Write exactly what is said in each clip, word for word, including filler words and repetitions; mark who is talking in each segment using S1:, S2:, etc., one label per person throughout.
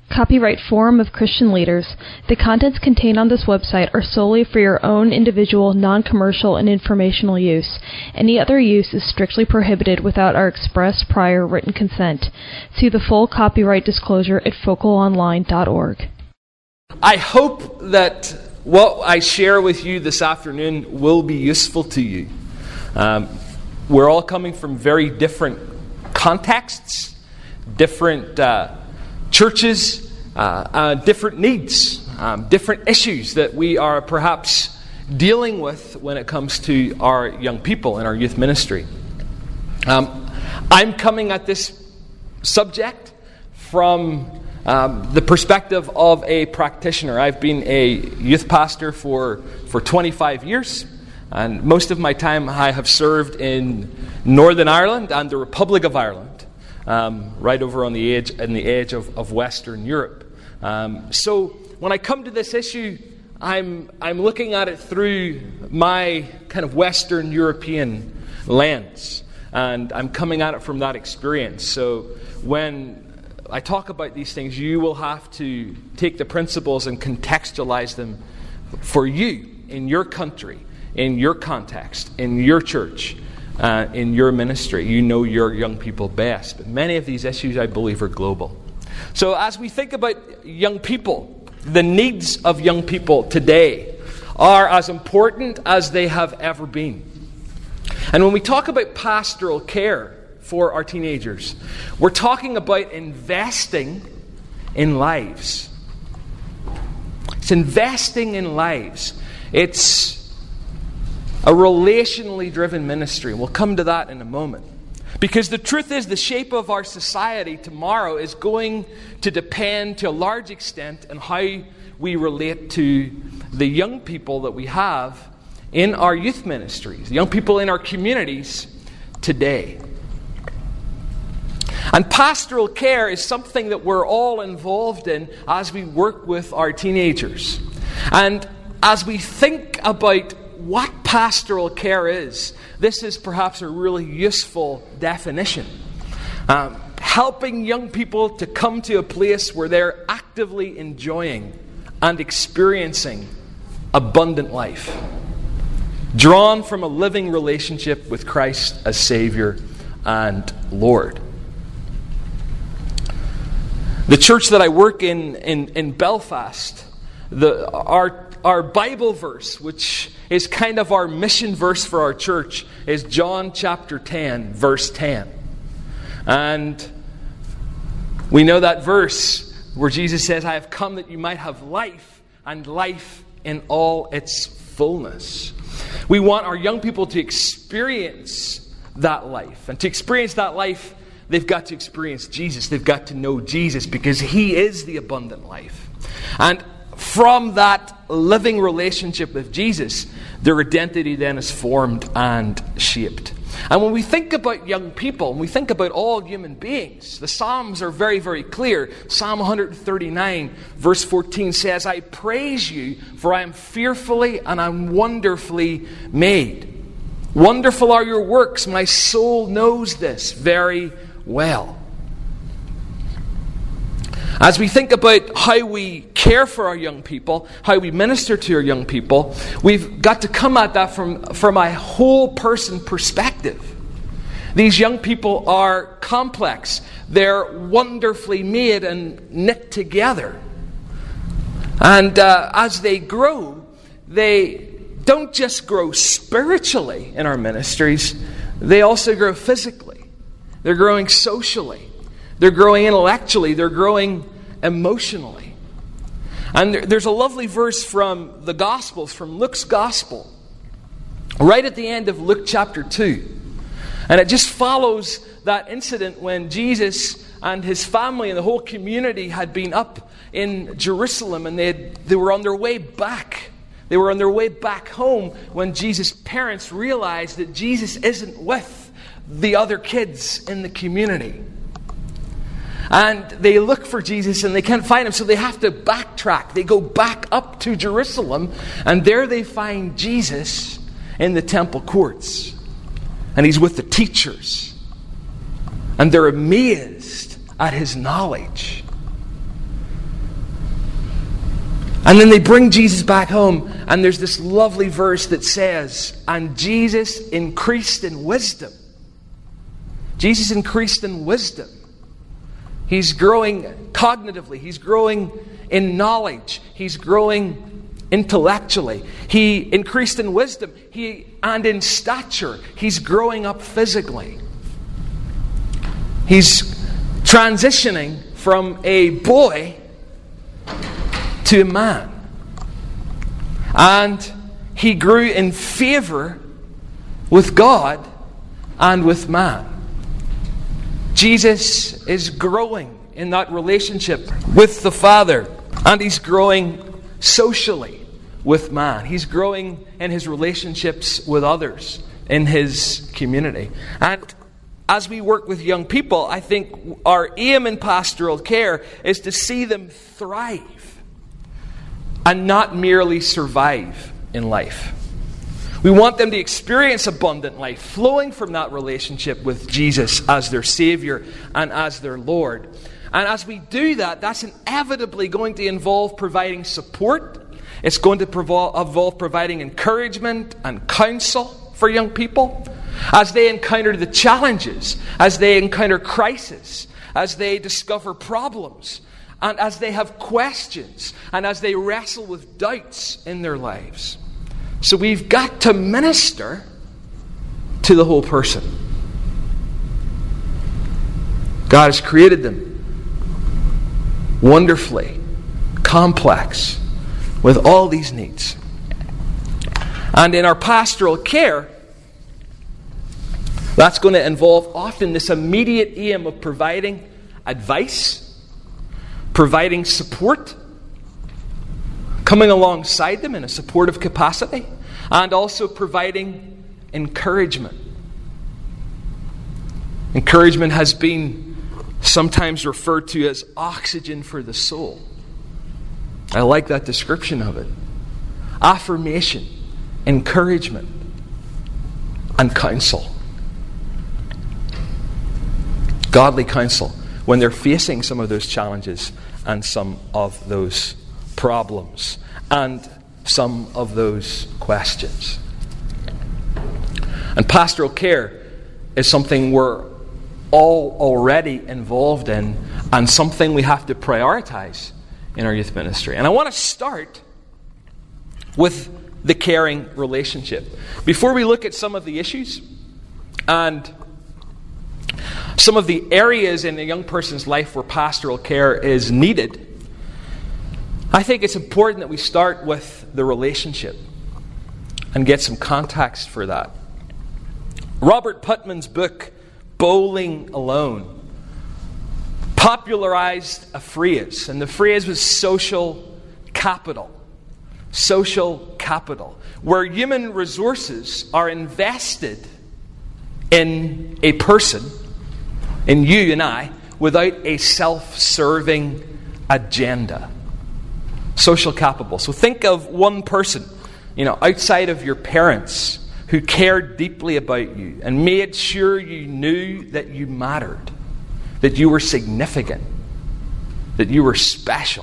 S1: Copyright Forum of Christian Leaders. The contents contained on this website are solely for your own individual, non-commercial, and informational use. Any other use is strictly prohibited without our express prior written consent. See the full copyright disclosure at focal online dot org.
S2: I hope that what I share with you this afternoon will be useful to you. Um, we're all coming from very different contexts, different uh, churches, uh, uh, different needs, um, different issues that we are perhaps dealing with when it comes to our young people in our youth ministry. Um, I'm coming at this subject from um, the perspective of a practitioner. I've been a youth pastor for, for twenty-five years, and most of my time I have served in Northern Ireland and the Republic of Ireland. Um, right over on the edge, in the edge of, of Western Europe. Um, so when I come to this issue, I'm I'm looking at it through my kind of Western European lens, and I'm coming at it from that experience. So when I talk about these things, you will have to take the principles and contextualize them for you in your country, in your context, in your church. Uh, in your ministry. You know your young people best. But many of these issues, I believe, are global. So as we think about young people, the needs of young people today are as important as they have ever been. And when we talk about pastoral care for our teenagers, we're talking about investing in lives. It's investing in lives. It's a relationally driven ministry. We'll come to that in a moment. Because the truth is, the shape of our society tomorrow is going to depend to a large extent on how we relate to the young people that we have in our youth ministries, the young people in our communities today. And pastoral care is something that we're all involved in as we work with our teenagers. And as we think about what pastoral care is, this is perhaps a really useful definition. Um, helping young people to come to a place where they're actively enjoying and experiencing abundant life, drawn from a living relationship with Christ as Savior and Lord. The church that I work in in, in Belfast, the our our Bible verse, which is kind of our mission verse for our church, is John chapter ten, verse ten. And we know that verse where Jesus says, I have come that you might have life, and life in all its fullness. We want our young people to experience that life. And to experience that life, they've got to experience Jesus. They've got to know Jesus, because He is the abundant life. And from that living relationship with Jesus, their identity then is formed and shaped. And when we think about young people, when we think about all human beings, the Psalms are very, very clear. Psalm one thirty-nine, verse fourteen says, I praise you, for I am fearfully and I'm wonderfully made. Wonderful are your works. My soul knows this very well. As we think about how we care for our young people, how we minister to our young people, we've got to come at that from, from a whole person perspective. These young people are complex. They're wonderfully made and knit together. And uh, as they grow, they don't just grow spiritually in our ministries, they also grow physically. They're growing socially. They're growing intellectually. They're growing emotionally. And there's a lovely verse from the Gospels, from Luke's Gospel, right at the end of Luke chapter two. And it just follows that incident when Jesus and His family and the whole community had been up in Jerusalem, and they had, they were on their way back. They were on their way back home when Jesus' parents realized that Jesus isn't with the other kids in the community. And they look for Jesus and they can't find Him, so they have to backtrack. They go back up to Jerusalem, and there they find Jesus in the temple courts. And He's with the teachers. And they're amazed at His knowledge. And then they bring Jesus back home, and there's this lovely verse that says, and Jesus increased in wisdom. Jesus increased in wisdom. He's growing cognitively. He's growing in knowledge. He's growing intellectually. He increased in wisdom he, and in stature. He's growing up physically. He's transitioning from a boy to a man. And he grew in favor with God and with man. Jesus is growing in that relationship with the Father, and he's growing socially with man. He's growing in his relationships with others in his community. And as we work with young people, I think our aim in pastoral care is to see them thrive and not merely survive in life. We want them to experience abundant life, flowing from that relationship with Jesus as their Savior and as their Lord. And as we do that, that's inevitably going to involve providing support. It's going to involve providing encouragement and counsel for young people as they encounter the challenges, as they encounter crisis, as they discover problems, and as they have questions, and as they wrestle with doubts in their lives. So we've got to minister to the whole person. God has created them wonderfully, complex, with all these needs. And in our pastoral care, that's going to involve often this immediate aim of providing advice, providing support, coming alongside them in a supportive capacity, and also providing encouragement. Encouragement has been sometimes referred to as oxygen for the soul. I like that description of it. Affirmation, encouragement, and counsel. Godly counsel when they're facing some of those challenges and some of those problems and some of those questions. And pastoral care is something we're all already involved in and something we have to prioritize in our youth ministry. And I want to start with the caring relationship. Before we look at some of the issues and some of the areas in a young person's life where pastoral care is needed, I think it's important that we start with the relationship and get some context for that. Robert Putnam's book, Bowling Alone, popularized a phrase, and the phrase was social capital. Social capital, where human resources are invested in a person, in you and I, without a self-serving agenda. Social capital. So think of one person, you know, outside of your parents, who cared deeply about you and made sure you knew that you mattered, that you were significant, that you were special.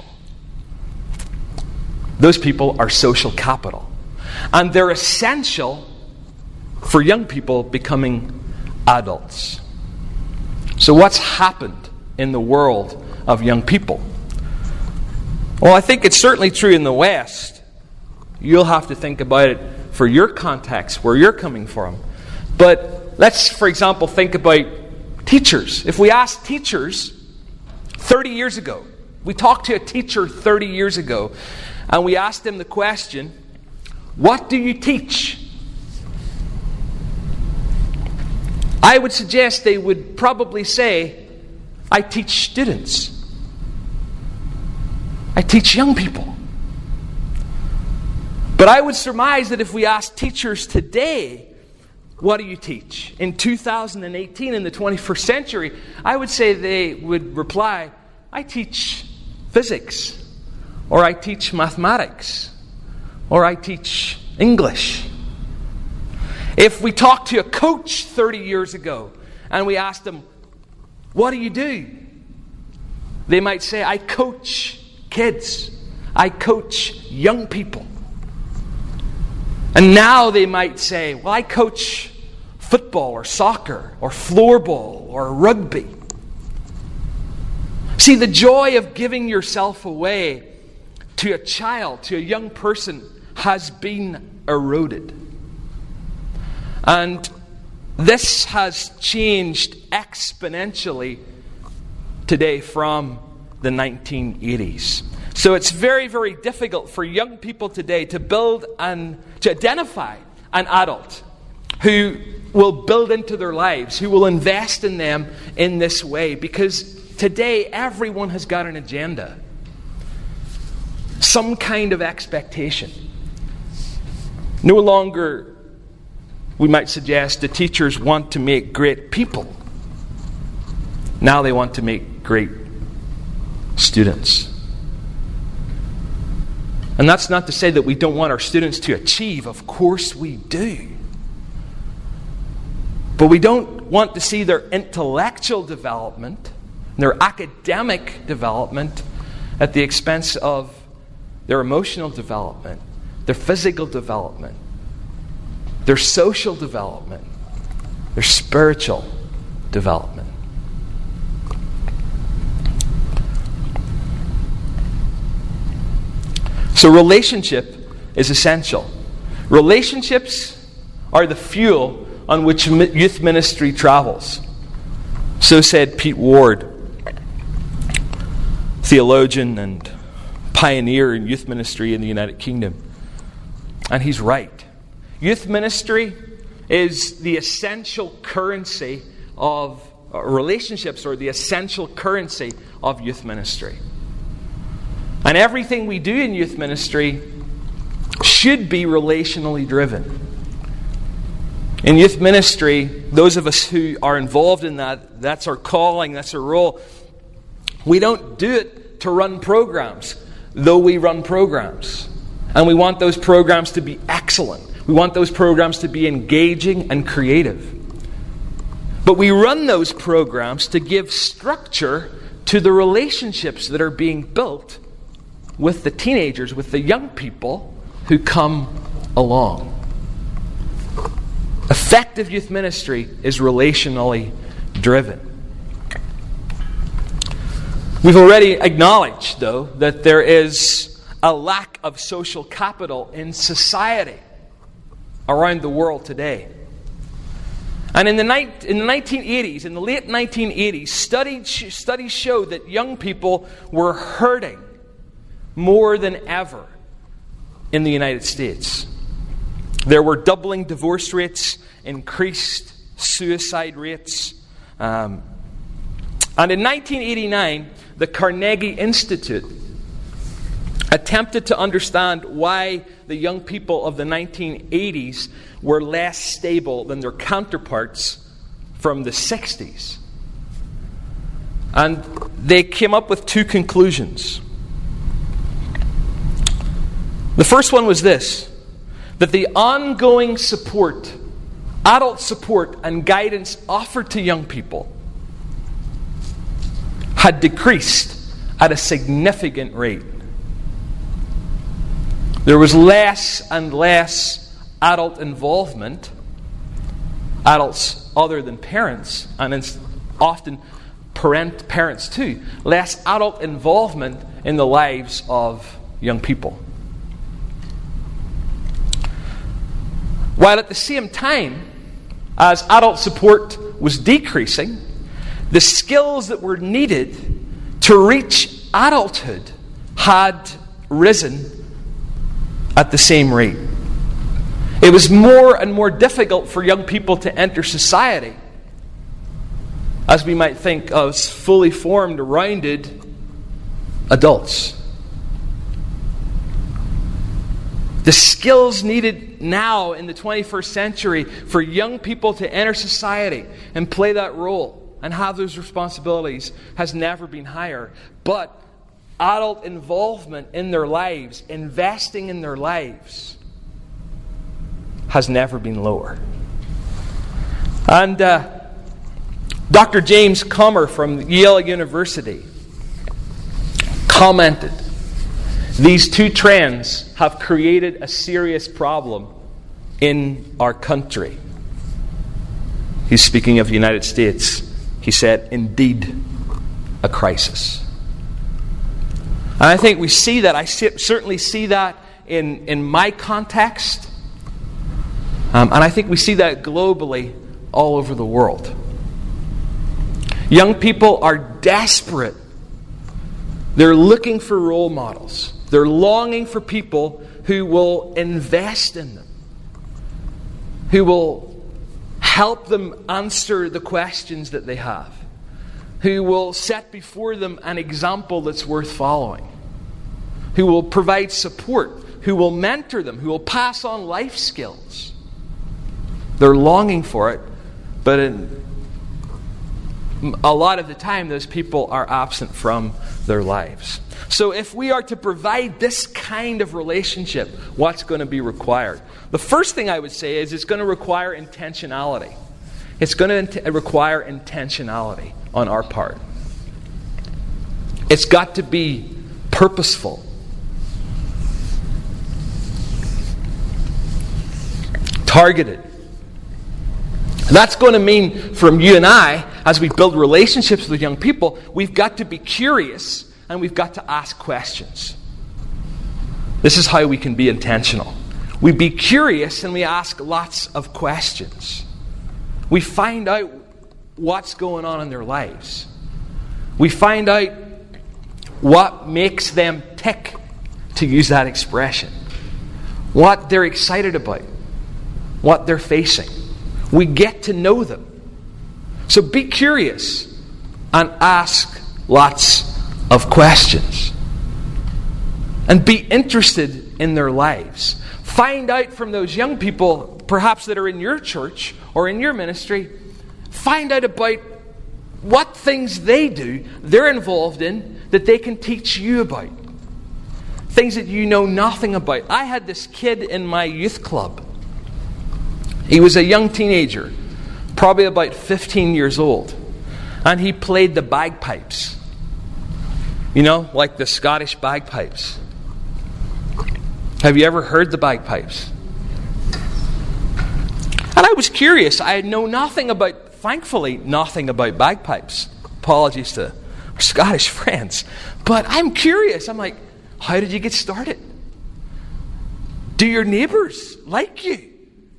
S2: Those people are social capital. And they're essential for young people becoming adults. So what's happened in the world of young people? Well, I think it's certainly true in the West. You'll have to think about it for your context, where you're coming from. But let's, for example, think about teachers. If we asked teachers thirty years ago, we talked to a teacher thirty years ago, and we asked them the question, what do you teach? I would suggest they would probably say, I teach students. I teach young people. But I would surmise that if we ask teachers today, what do you teach? In two thousand eighteen, in the twenty-first century, I would say they would reply, I teach physics, or I teach mathematics, or I teach English. If we talked to a coach thirty years ago and we asked them, what do you do? They might say, I coach kids. I coach young people. And now they might say, well, I coach football or soccer or floorball or rugby. See, the joy of giving yourself away to a child, to a young person, has been eroded. And this has changed exponentially today from the nineteen eighties. So it's very, very difficult for young people today to build and to identify an adult who will build into their lives, who will invest in them in this way, because today everyone has got an agenda, some kind of expectation. No longer, we might suggest, the teachers want to make great people. Now they want to make great students. And that's not to say that we don't want our students to achieve. Of course we do. But we don't want to see their intellectual development, their academic development, at the expense of their emotional development, their physical development, their social development, their spiritual development. So relationship is essential. Relationships are the fuel on which youth ministry travels. So said Pete Ward, theologian and pioneer in youth ministry in the United Kingdom. And he's right. Youth ministry is the essential currency of uh, relationships, or the essential currency of youth ministry. And everything we do in youth ministry should be relationally driven. In youth ministry, those of us who are involved in that, that's our calling, that's our role. We don't do it to run programs, though we run programs. And we want those programs to be excellent. We want those programs to be engaging and creative. But we run those programs to give structure to the relationships that are being built with the teenagers, with the young people who come along. Effective youth ministry is relationally driven. We've already acknowledged, though, that there is a lack of social capital in society around the world today. And in the, ni- in the nineteen eighties, in the late nineteen eighties, studies, studies showed that young people were hurting more than ever in the United States. There were doubling divorce rates, increased suicide rates. Um, and in nineteen eighty-nine, the Carnegie Institute attempted to understand why the young people of the nineteen eighties were less stable than their counterparts from the sixties. And they came up with two conclusions. The first one was this: that the ongoing support, adult support and guidance offered to young people had decreased at a significant rate. There was less and less adult involvement, adults other than parents, and it's often parent, parents too, less adult involvement in the lives of young people. While at the same time, as adult support was decreasing, the skills that were needed to reach adulthood had risen at the same rate. It was more and more difficult for young people to enter society, as we might think of as fully formed, rounded adults. The skills needed now in the twenty-first century for young people to enter society and play that role and have those responsibilities has never been higher. But adult involvement in their lives, investing in their lives, has never been lower. And uh, Doctor James Comer from Yale University commented, These two trends have created a serious problem in our country. He's speaking of the United States. He said, indeed, a crisis. And I think we see that. I certainly see that in, in my context. Um, and I think we see that globally all over the world. Young people are desperate. They're looking for role models. They're longing for people who will invest in them, who will help them answer the questions that they have, who will set before them an example that's worth following, who will provide support, who will mentor them, who will pass on life skills. They're longing for it, but in a lot of the time, those people are absent from their lives. So if we are to provide this kind of relationship, what's going to be required? The first thing I would say is it's going to require intentionality. It's going to require intentionality on our part. It's got to be purposeful. Targeted. And that's going to mean from you and I, as we build relationships with young people, we've got to be curious and we've got to ask questions. This is how we can be intentional. We be curious and we ask lots of questions. We find out what's going on in their lives. We find out what makes them tick, to use that expression. What they're excited about. What they're facing. We get to know them. So be curious and ask lots of questions. And be interested in their lives. Find out from those young people, perhaps that are in your church or in your ministry, find out about what things they do, they're involved in, that they can teach you about. Things that you know nothing about. I had this kid in my youth club. He was a young teenager, probably about fifteen years old. And he played the bagpipes. You know, like the Scottish bagpipes. Have you ever heard the bagpipes? And I was curious. I know nothing about, thankfully, nothing about bagpipes. Apologies to our Scottish friends. But I'm curious. I'm like, how did you get started? Do your neighbours like you?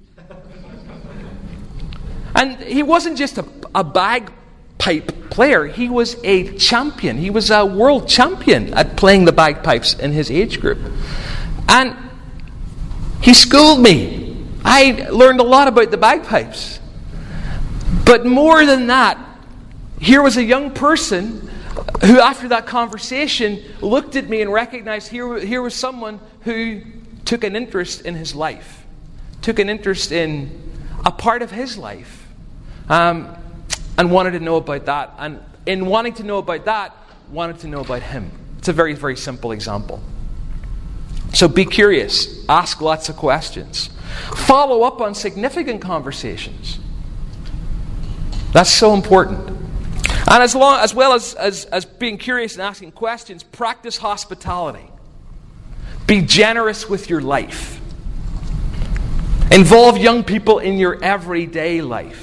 S2: And he wasn't just a, a bagpipe player. He was a champion. He was a world champion at playing the bagpipes in his age group. And he schooled me. I learned a lot about the bagpipes. But more than that, here was a young person who, after that conversation, looked at me and recognized here, here was someone who took an interest in his life. Took an interest in a part of his life. Um, and wanted to know about that. And in wanting to know about that, wanted to know about him. It's a very, very simple example. So be curious. Ask lots of questions. Follow up on significant conversations. That's so important. And as, long, as well as, as, as being curious and asking questions, practice hospitality. Be generous with your life. Involve young people in your everyday life.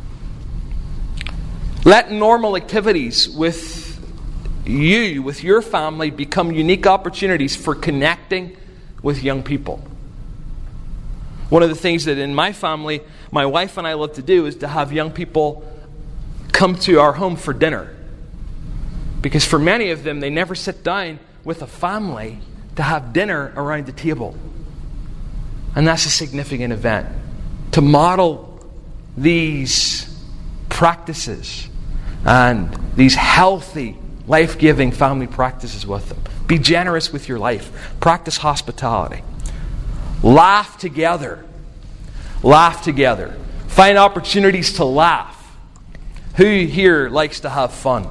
S2: Let normal activities with you, with your family, become unique opportunities for connecting with young people. One of the things that in my family, my wife and I love to do is to have young people come to our home for dinner. Because for many of them, they never sit down with a family to have dinner around the table. And that's a significant event. To model these practices and these healthy, life-giving family practices with them. Be generous with your life. Practice hospitality. Laugh together. Laugh together. Find opportunities to laugh. Who here likes to have fun?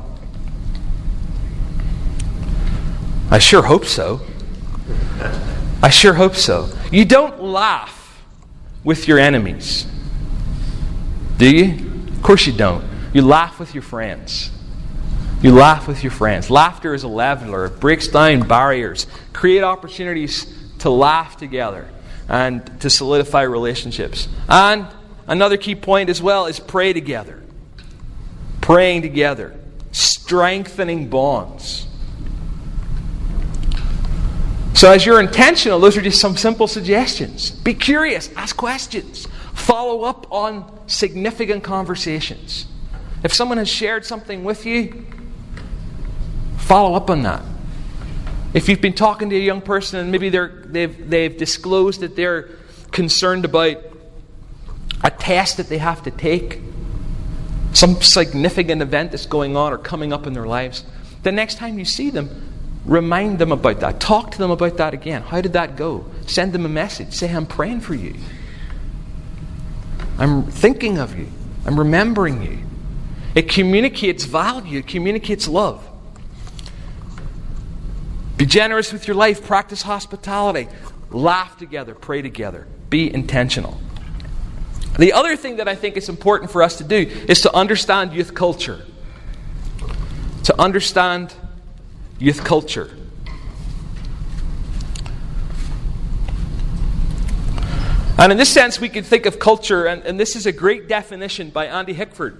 S2: I sure hope so. I sure hope so. You don't laugh with your enemies. Do you? Of course you don't. You laugh with your friends. You laugh with your friends. Laughter is a leveler. It breaks down barriers. Create opportunities to laugh together and to solidify relationships. And another key point as well is pray together. Praying together. Strengthening bonds. So as you're intentional, those are just some simple suggestions. Be curious. Ask questions. Follow up on significant conversations. If someone has shared something with you, follow up on that. If you've been talking to a young person and maybe they're, they've, they've disclosed that they're concerned about a test that they have to take, some significant event that's going on or coming up in their lives, the next time you see them, remind them about that. Talk to them about that again. How did that go? Send them a message. Say, I'm praying for you. I'm thinking of you. I'm remembering you. It communicates value. It communicates love. Be generous with your life. Practice hospitality. Laugh together. Pray together. Be intentional. The other thing that I think is important for us to do is to understand youth culture. To understand youth culture. And in this sense, we can think of culture, and, and this is a great definition by Andy Hickford.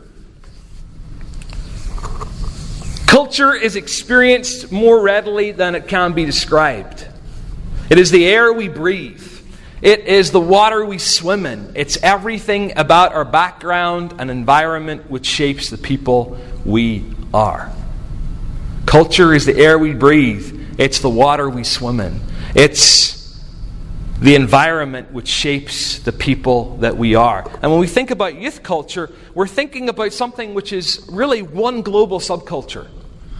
S2: Culture is experienced more readily than it can be described. It is the air we breathe. It is the water we swim in. It's everything about our background and environment which shapes the people we are. Culture is the air we breathe. It's the water we swim in. It's the environment which shapes the people that we are. And when we think about youth culture, we're thinking about something which is really one global subculture.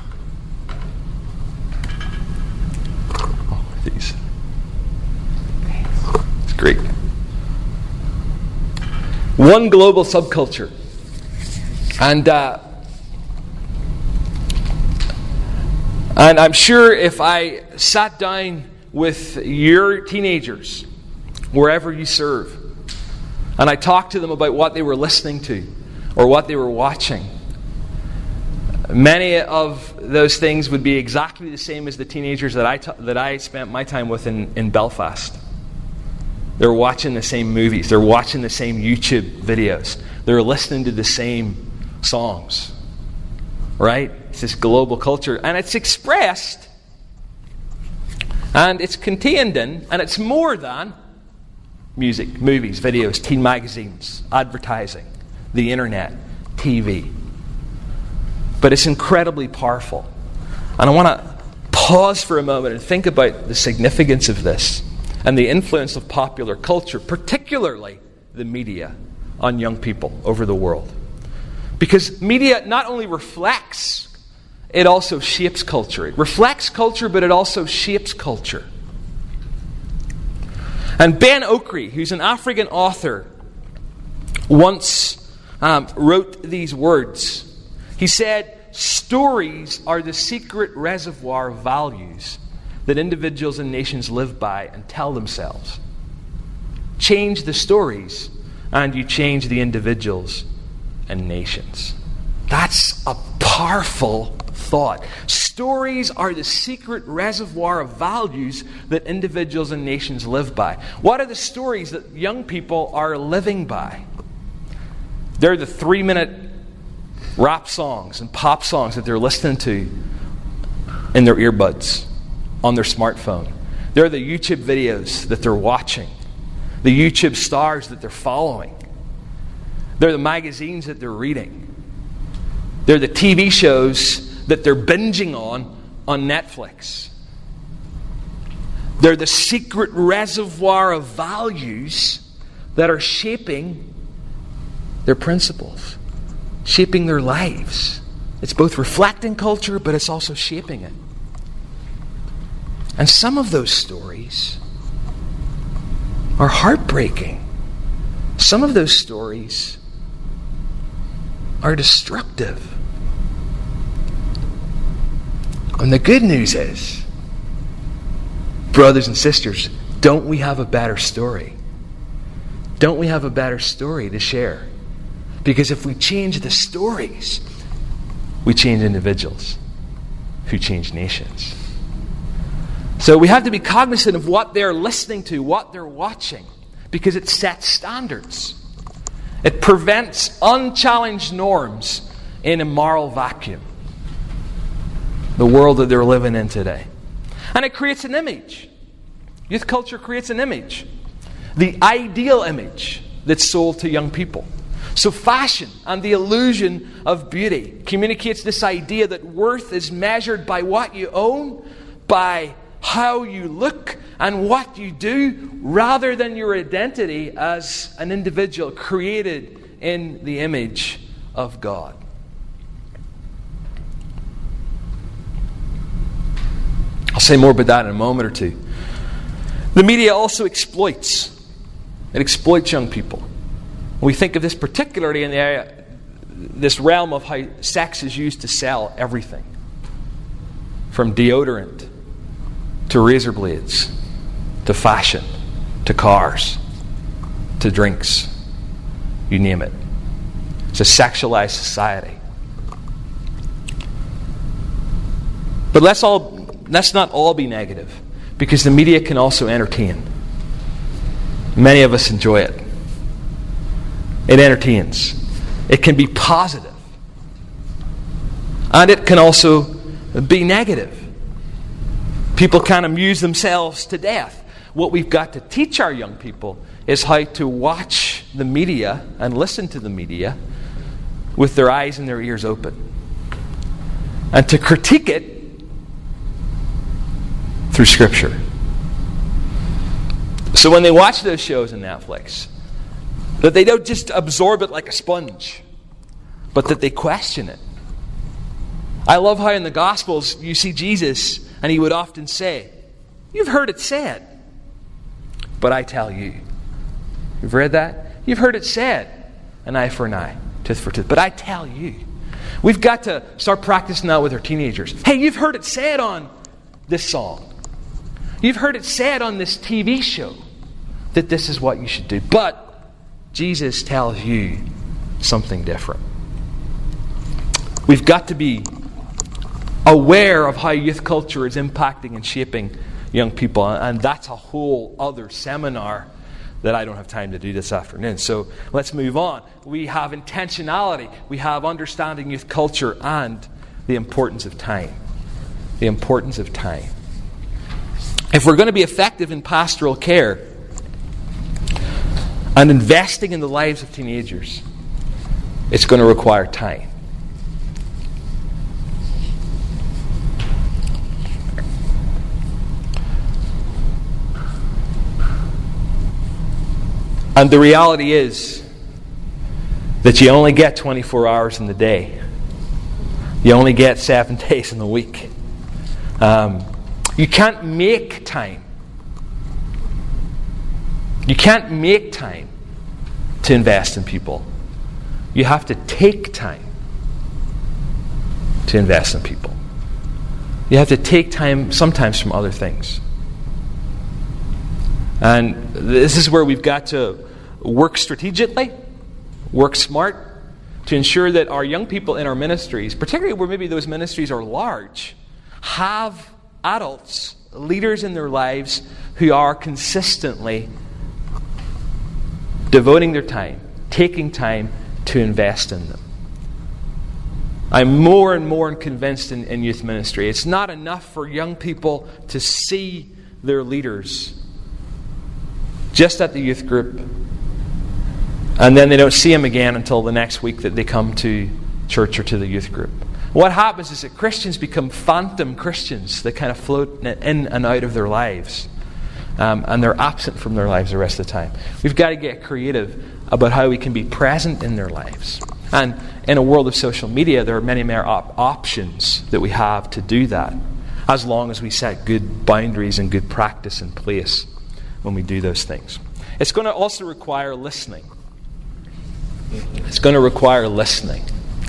S2: Oh, these. It's great. One global subculture. And uh, and I'm sure if I sat down with your teenagers, wherever you serve, and I talked to them about what they were listening to or what they were watching, many of those things would be exactly the same as the teenagers that I, t- that I spent my time with in, in Belfast. They're watching the same movies. They're watching the same YouTube videos. They're listening to the same songs. Right? It's this global culture. And it's expressed and it's contained in, and it's more than music, movies, videos, teen magazines, advertising, the internet, T V. But it's incredibly powerful. And I want to pause for a moment and think about the significance of this and the influence of popular culture, particularly the media, on young people over the world. Because media not only reflects, it also shapes culture. It reflects culture, but it also shapes culture. And Ben Okri, who's an African author, once um, wrote these words. He said, "Stories are the secret reservoir of values that individuals and nations live by and tell themselves. Change the stories, and you change the individuals and nations." That's a powerful thought. Stories are the secret reservoir of values that individuals and nations live by. What are the stories that young people are living by? They're the three-minute rap songs and pop songs that they're listening to in their earbuds, on their smartphone. They're the YouTube videos that they're watching, the YouTube stars that they're following. They're the magazines that they're reading. They're the T V shows that they're binging on on Netflix. They're the secret reservoir of values that are shaping their principles, shaping their lives. It's both reflecting culture, but it's also shaping it. And some of those stories are heartbreaking. Some of those stories are destructive. And the good news is, brothers and sisters, don't we have a better story? Don't we have a better story to share? Because if we change the stories, we change individuals who change nations. So we have to be cognizant of what they're listening to, what they're watching, because it sets standards. It prevents unchallenged norms in a moral vacuum. The world that they're living in today. And it creates an image. Youth culture creates an image. The ideal image that's sold to young people. So fashion and the illusion of beauty communicates this idea that worth is measured by what you own, by how you look, and what you do, rather than your identity as an individual created in the image of God. I'll say more about that in a moment or two. The media also exploits. It exploits young people. We think of this particularly in the area, this realm of how sex is used to sell everything. From deodorant to razor blades, to fashion, to cars, to drinks. You name it. It's a sexualized society. But let's all let's not all be negative, because the media can also entertain. Many of us enjoy it. It entertains. It can be positive. And it can also be negative. People can amuse themselves to death. What we've got to teach our young people is how to watch the media and listen to the media with their eyes and their ears open. And to critique it through Scripture. So when they watch those shows on Netflix, that they don't just absorb it like a sponge, but that they question it. I love how in the Gospels you see Jesus, and he would often say, "You've heard it said, but I tell you." You've read that? You've heard it said, an eye for an eye, tooth for tooth. But I tell you. We've got to start practicing that with our teenagers. Hey, you've heard it said on this song. You've heard it said on this T V show that this is what you should do. But Jesus tells you something different. We've got to be aware of how youth culture is impacting and shaping young people. And that's a whole other seminar that I don't have time to do this afternoon. So let's move on. We have intentionality. We have understanding youth culture and the importance of time. The importance of time. If we're going to be effective in pastoral care and investing in the lives of teenagers, it's going to require time. And the reality is that you only get twenty-four hours in the day. You only get seven days in the week. Um, you can't make time. You can't make time to invest in people. You have to take time to invest in people. You have to take time sometimes from other things. And this is where we've got to work strategically, work smart, to ensure that our young people in our ministries, particularly where maybe those ministries are large, have adults, leaders in their lives who are consistently devoting their time, taking time to invest in them. I'm more and more convinced in, in youth ministry, it's not enough for young people to see their leaders just at the youth group, and then they don't see them again until the next week that they come to church or to the youth group. What happens is that Christians become phantom Christians that kind of float in and out of their lives. Um, and they're absent from their lives the rest of the time. We've got to get creative about how we can be present in their lives. And in a world of social media, there are many more op- options that we have to do that, as long as we set good boundaries and good practice in place when we do those things. It's going to also require listening. It's going to require listening.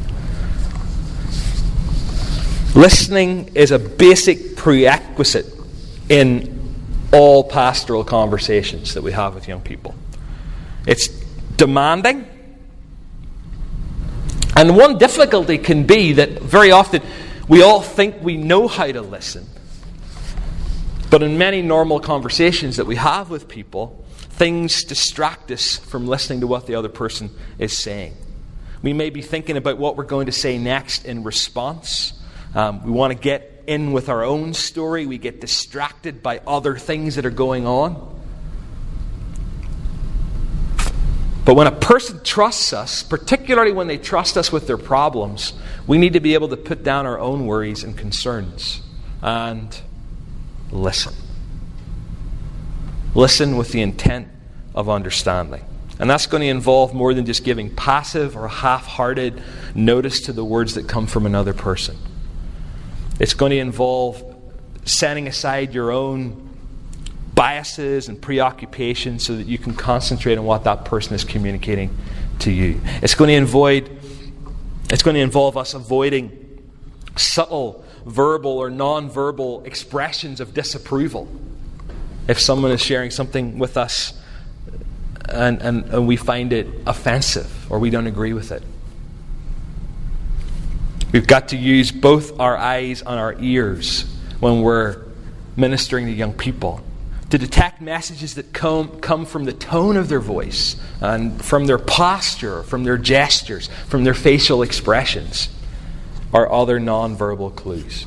S2: Listening is a basic prerequisite in all pastoral conversations that we have with young people. It's demanding, And one difficulty can be that very often we all think we know how to listen. But in many normal conversations that we have with people, things distract us from listening to what the other person is saying. We may be thinking about what we're going to say next in response. Um, we want to get in with our own story. We get distracted by other things that are going on. But when a person trusts us, particularly when they trust us with their problems, we need to be able to put down our own worries and concerns and listen. Listen with the intent of understanding. And that's going to involve more than just giving passive or half-hearted notice to the words that come from another person. It's going to involve setting aside your own biases and preoccupations so that you can concentrate on what that person is communicating to you. It's going to avoid, it's going to involve us avoiding subtle verbal or non-verbal expressions of disapproval. If someone is sharing something with us and, and, and we find it offensive or we don't agree with it. We've got to use both our eyes and our ears when we're ministering to young people to detect messages that come, come from the tone of their voice and from their posture, from their gestures, from their facial expressions, or other non-verbal clues.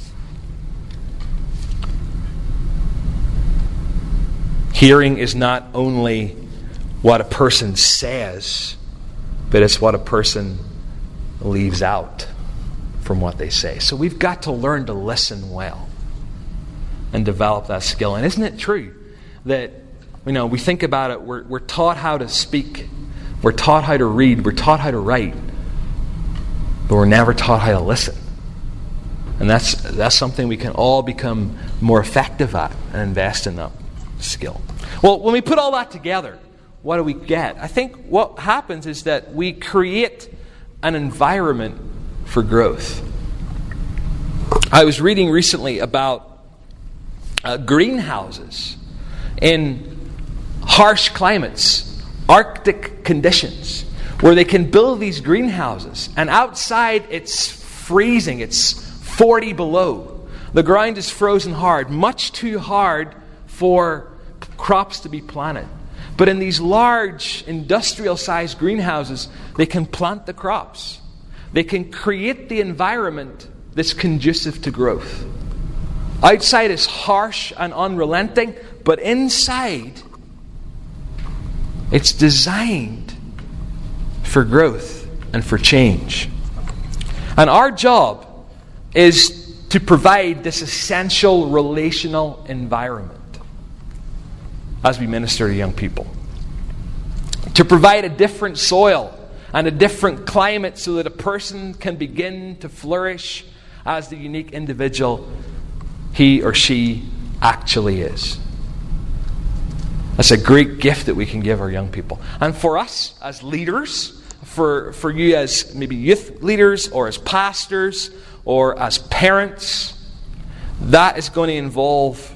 S2: Hearing is not only what a person says, but it's what a person leaves out from what they say. So we've got to learn to listen well and develop that skill. And isn't it true that, you know, we think about it, we're, we're taught how to speak, we're taught how to read, we're taught how to write, but we're never taught how to listen. And that's that's something we can all become more effective at and invest in that skill. Well, when we put all that together, what do we get? I think what happens is that we create an environment for growth. I was reading recently about uh, greenhouses in harsh climates, Arctic conditions, where they can build these greenhouses, and outside it's freezing, it's forty below. The ground is frozen hard, much too hard for crops to be planted. But in these large industrial-sized greenhouses, they can plant the crops. They can create the environment that's conducive to growth. Outside is harsh and unrelenting, but inside it's designed for growth and for change. And our job is to provide this essential relational environment as we minister to young people. To provide a different soil and a different climate so that a person can begin to flourish as the unique individual he or she actually is. That's a great gift that we can give our young people. And for us as leaders, for, for you as maybe youth leaders or as pastors or as parents, that is going to involve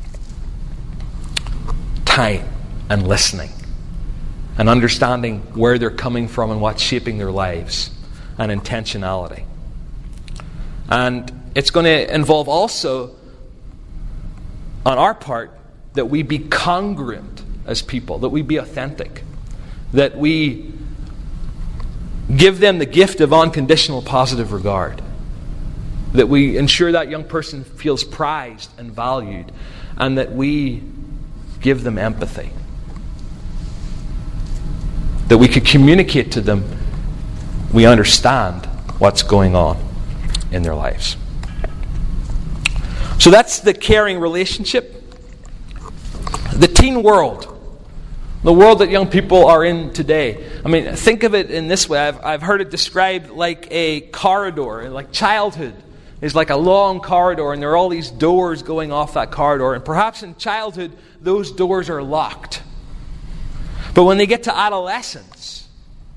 S2: time and listening and understanding where they're coming from and what's shaping their lives and intentionality. And it's going to involve also, on our part, that we be congruent as people, that we be authentic, that we give them the gift of unconditional positive regard, that we ensure that young person feels prized and valued, and that we give them empathy, that we could communicate to them we understand what's going on in their lives. So that's the caring relationship. The teen world, the world that young people are in today. I mean, think of it in this way. I've, I've heard it described like a corridor, like childhood is like a long corridor, and there are all these doors going off that corridor. And perhaps in childhood, those doors are locked. But when they get to adolescence,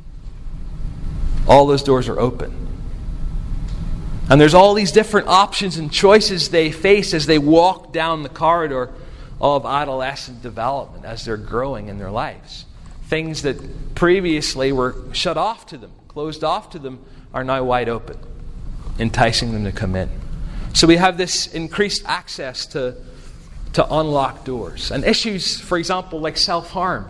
S2: all those doors are open. And there's all these different options and choices they face as they walk down the corridor of adolescent development as they're growing in their lives. Things that previously were shut off to them closed off to them, are now wide open, enticing them to come in. So we have this increased access to, to unlock doors. And issues, for example, like self-harm,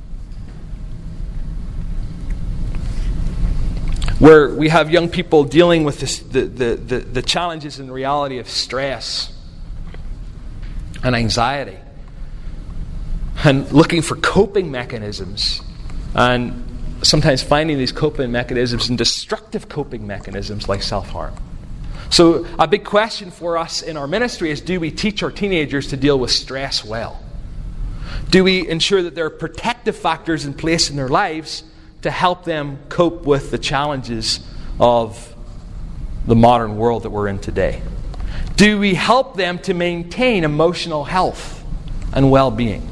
S2: where we have young people dealing with this, the, the, the, the challenges and reality of stress and anxiety, and looking for coping mechanisms, and sometimes finding these coping mechanisms and destructive coping mechanisms like self-harm. So a big question for us in our ministry is, do we teach our teenagers to deal with stress well? Do we ensure that there are protective factors in place in their lives to help them cope with the challenges of the modern world that we're in today? Do we help them to maintain emotional health and well-being?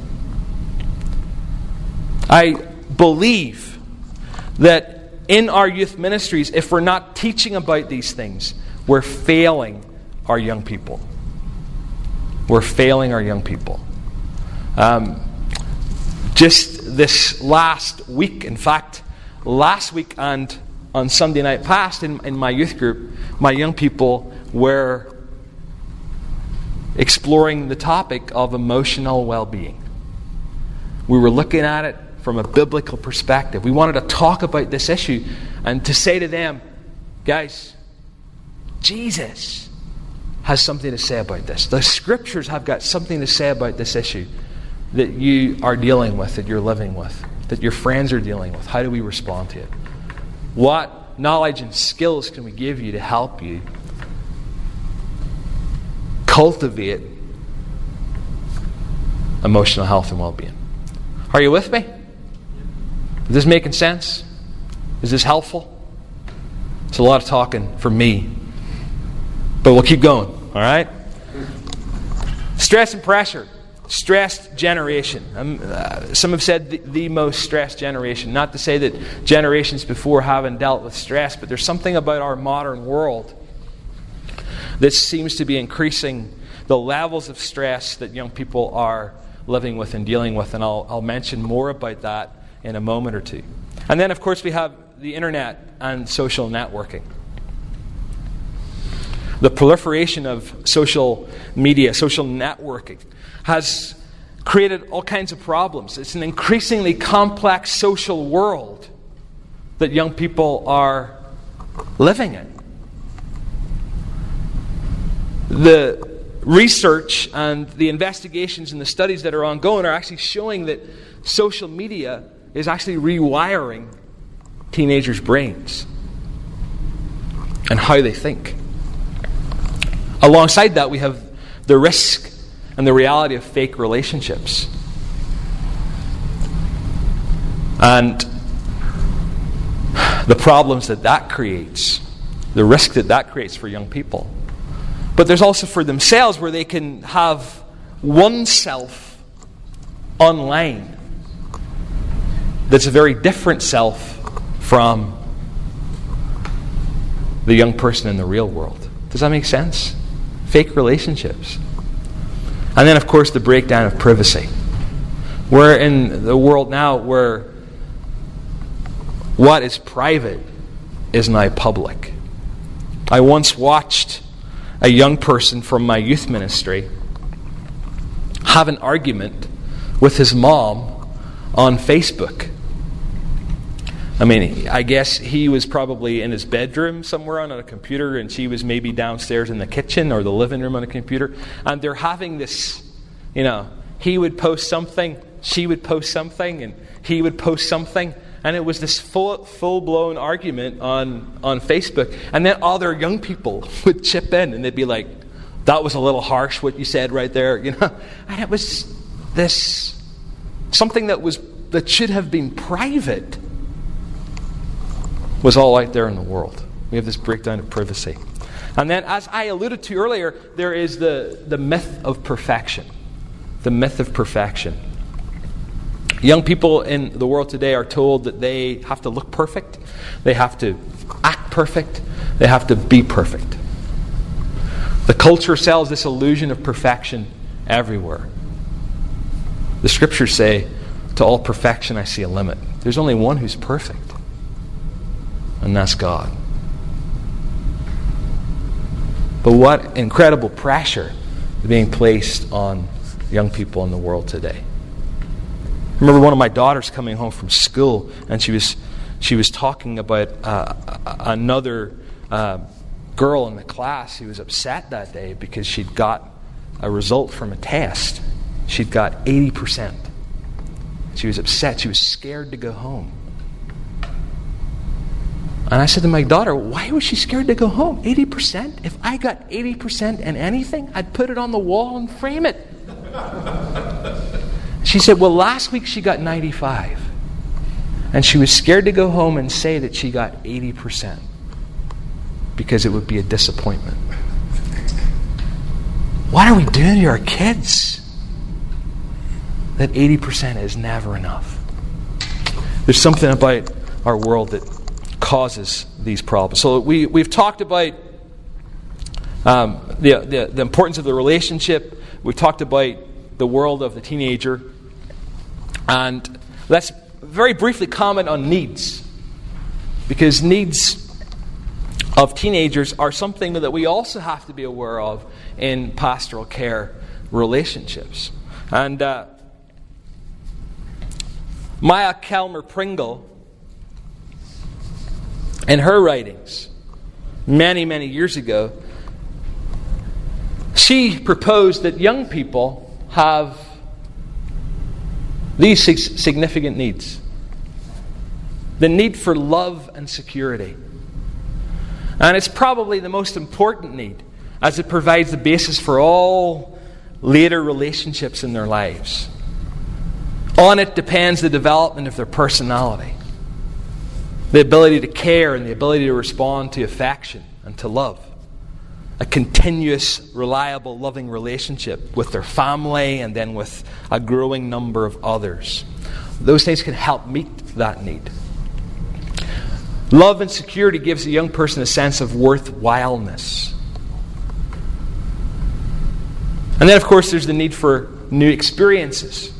S2: I believe that in our youth ministries, if we're not teaching about these things, we're failing our young people. We're failing our young people. Um, just this last week, in fact, last week and on Sunday night past in, in my youth group, my young people were exploring the topic of emotional well-being. We were looking at it from a biblical perspective. We wanted to talk about this issue and to say to them, guys, Jesus has something to say about this. The Scriptures have got something to say about this issue that you are dealing with, that you're living with, that your friends are dealing with. How do we respond to it? What knowledge and skills can we give you to help you cultivate emotional health and well-being? Are you with me? Is this making sense? Is this helpful? It's a lot of talking for me, but we'll keep going, all right? Stress and pressure. Stressed generation. Um, uh, some have said the, the most stressed generation. Not to say that generations before haven't dealt with stress, but there's something about our modern world that seems to be increasing the levels of stress that young people are living with and dealing with. And I'll, I'll mention more about that in a moment or two. And then, of course, we have the internet and social networking. The proliferation of social media, social networking, has created all kinds of problems. It's an increasingly complex social world that young people are living in. The research and the investigations and the studies that are ongoing are actually showing that social media is actually rewiring teenagers' brains and how they think. Alongside that, we have the risk and the reality of fake relationships. And the problems that that creates, the risk that that creates for young people. But there's also for themselves, where they can have oneself online that's a very different self from the young person in the real world. Does that make sense? Fake relationships. And then, of course, the breakdown of privacy. We're in the world now where what is private is now public. I once watched a young person from my youth ministry have an argument with his mom on Facebook. I mean, I guess he was probably in his bedroom somewhere on a computer, and she was maybe downstairs in the kitchen or the living room on a computer. And they're having this, you know, he would post something, she would post something, and he would post something. And it was this full, full-blown argument on, on Facebook. And then other young people would chip in, and they'd be like, that was a little harsh what you said right there, you know. And it was this, something that was that should have been private was all out there in the world. We have this breakdown of privacy. And then, as I alluded to earlier, there is the, the myth of perfection. The myth of perfection. Young people in the world today are told that they have to look perfect, they have to act perfect, they have to be perfect. The culture sells this illusion of perfection everywhere. The Scriptures say, to all perfection I see a limit. There's only one who's perfect. and that's God. But what incredible pressure is being placed on young people in the world today. I remember one of my daughters coming home from school, and she was she was talking about uh, another uh, girl in the class who was upset that day because she'd got a result from a test. She'd got eighty percent. She was upset. She was scared to go home. And I said to my daughter, why was she scared to go home? eighty percent? If I got eighty percent in anything, I'd put it on the wall and frame it. She said, well, last week she got ninety-five. And she was scared to go home and say that she got eighty percent because it would be a disappointment. What are we doing to our kids? That eighty percent is never enough. There's something about our world that causes these problems. So we, we've talked about um, the, the, the importance of the relationship. We've talked about the world of the teenager. And let's very briefly comment on needs. Because needs of teenagers are something that we also have to be aware of in pastoral care relationships. And uh, Maya Kelmer Pringle, in her writings, many, many years ago, she proposed that young people have these significant needs. The need for love and security. And it's probably the most important need, as it provides the basis for all later relationships in their lives. On it depends the development of their personality, the ability to care and the ability to respond to affection and to love. A continuous, reliable, loving relationship with their family and then with a growing number of others. Those things can help meet that need. Love and security gives a young person a sense of worthwhileness. And then, of course, there's the need for new experiences.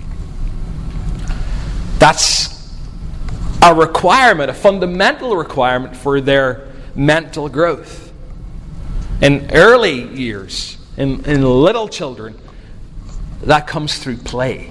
S2: That's a requirement, a fundamental requirement for their mental growth. In early years, in, in little children, that comes through play.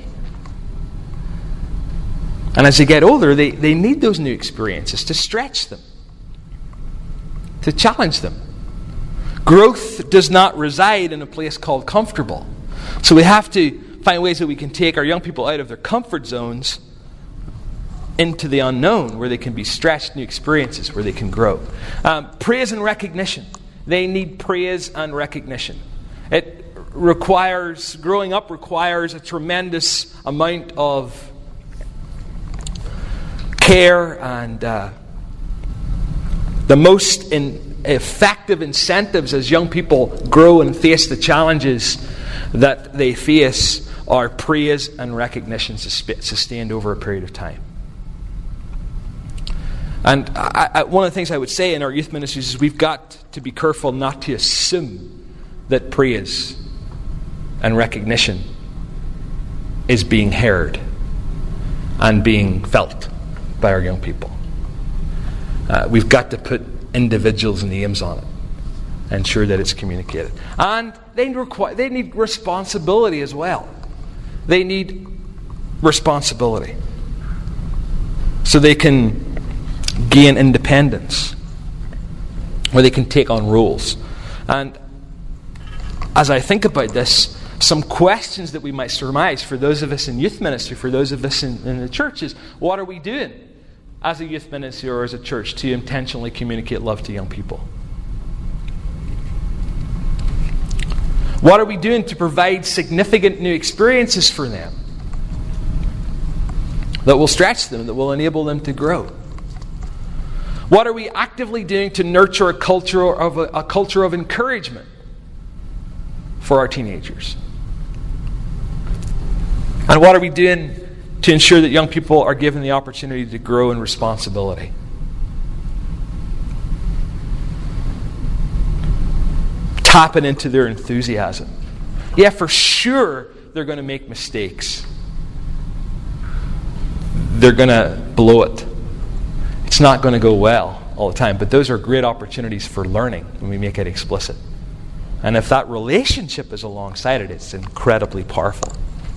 S2: And as they get older, they, they need those new experiences to stretch them, to challenge them. Growth does not reside in a place called comfortable. So we have to find ways that we can take our young people out of their comfort zones into the unknown, where they can be stretched, new experiences, where they can grow. Um, praise and recognition. They need praise and recognition. It requires, growing up requires a tremendous amount of care, and uh, the most in effective incentives as young people grow and face the challenges that they face are praise and recognition sustained over a period of time. And I, I, one of the things I would say in our youth ministries is we've got to be careful not to assume that praise and recognition is being heard and being felt by our young people. Uh, we've got to put individuals' names on it and ensure that it's communicated. And they require, they need responsibility as well. They need responsibility so they can gain independence, where they can take on roles. And as I think about this, some questions that we might surmise for those of us in youth ministry, for those of us in, in the church, is what are we doing as a youth ministry or as a church to intentionally communicate love to young people? What are we doing to provide significant new experiences for them that will stretch them, that will enable them to grow? What are we actively doing to nurture a culture of a, a culture of encouragement for our teenagers? And what are we doing to ensure that young people are given the opportunity to grow in responsibility? Tapping into their enthusiasm. Yeah, for sure they're going to make mistakes. They're going to blow it. It's not going to go well. all the time, but those are great opportunities for learning when we make it explicit. And if that relationship is alongside it, it's incredibly powerful.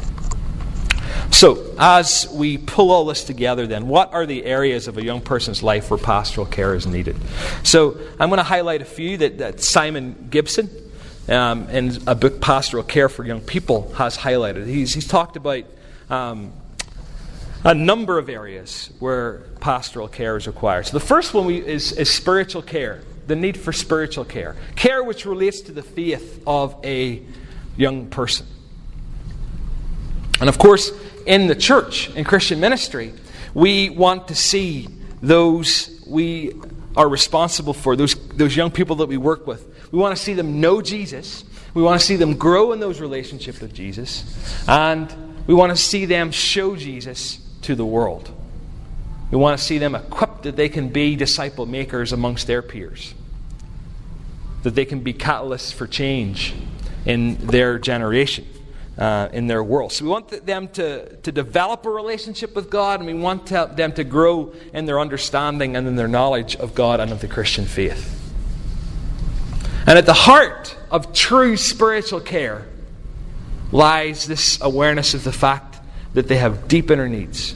S2: So, as we pull all this together then, what are the areas of a young person's life where pastoral care is needed? So, I'm going to highlight a few that, that Simon Gibson, um, in a book, Pastoral Care for Young People, has highlighted. He's, he's talked about um, a number of areas where pastoral care is required. So, the first one we, is, is spiritual care, the need for spiritual care. Care which relates to the faith of a young person. And of course, in the church, in Christian ministry, we want to see those we are responsible for, those, those young people that we work with. We want to see them know Jesus. We want to see them grow in those relationships with Jesus. And we want to see them show Jesus to the world. We want to see them equipped that they can be disciple makers amongst their peers. That they can be catalysts for change in their generation. Uh, in their world. So we want them to, to develop a relationship with God, and we want to, them to grow in their understanding and in their knowledge of God and of the Christian faith. And at the heart of true spiritual care lies this awareness of the fact that they have deep inner needs.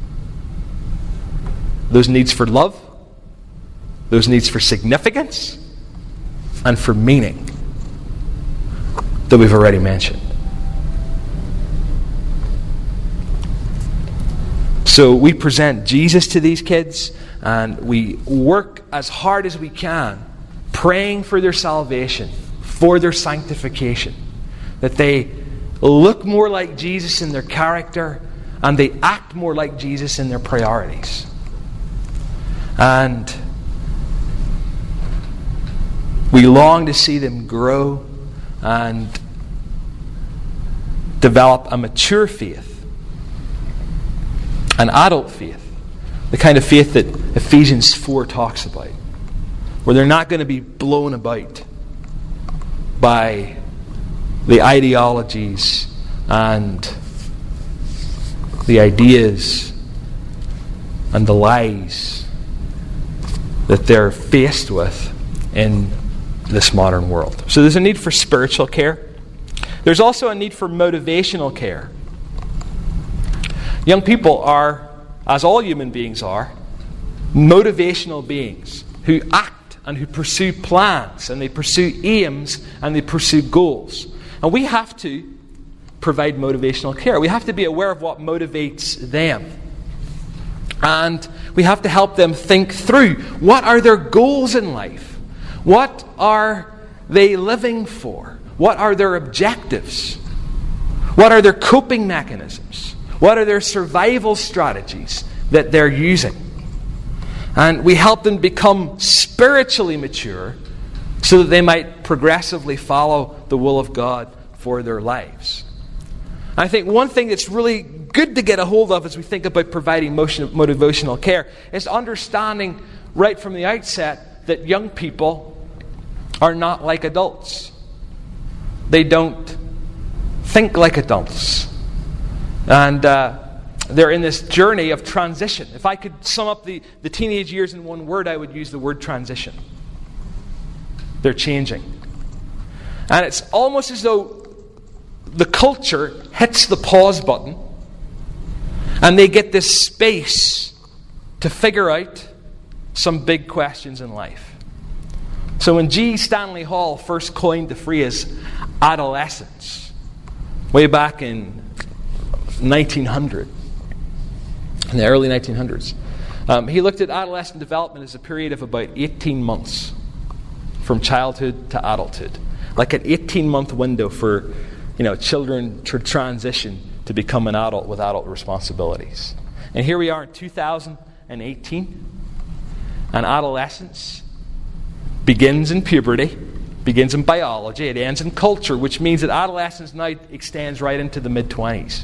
S2: Those needs for love, those needs for significance, and for meaning that we've already mentioned. So we present Jesus to these kids, and we work as hard as we can, praying for their salvation, for their sanctification, that they look more like Jesus in their character, and they act more like Jesus in their priorities. And we long to see them grow and develop a mature faith. An adult faith, the kind of faith that Ephesians four talks about, where they're not going to be blown about by the ideologies and the ideas and the lies that they're faced with in this modern world. So there's a need for spiritual care. There's also a need for motivational care. Young people are, as all human beings are, motivational beings who act and who pursue plans and they pursue aims and they pursue goals. And we have to provide motivational care. We have to be aware of what motivates them. And we have to help them think through, what are their goals in life? What are they living for? What are their objectives? What are their coping mechanisms? What are their survival strategies that they're using? And we help them become spiritually mature so that they might progressively follow the will of God for their lives. I think one thing that's really good to get a hold of as we think about providing motion, motivational care is understanding right from the outset that young people are not like adults. They don't think like adults. And uh, they're in this journey of transition. If I could sum up the, the teenage years in one word, I would use the word transition. They're changing. And it's almost as though the culture hits the pause button and they get this space to figure out some big questions in life. So when G. Stanley Hall first coined the phrase adolescence, way back in nineteen hundred, in the early nineteen hundreds. Um, he looked at adolescent development as a period of about eighteen months from childhood to adulthood. Like an eighteen-month window for, you know, children to transition to become an adult with adult responsibilities. And here we are in two thousand eighteen, and adolescence begins in puberty, begins in biology, it ends in culture, which means that adolescence now extends right into the mid-twenties.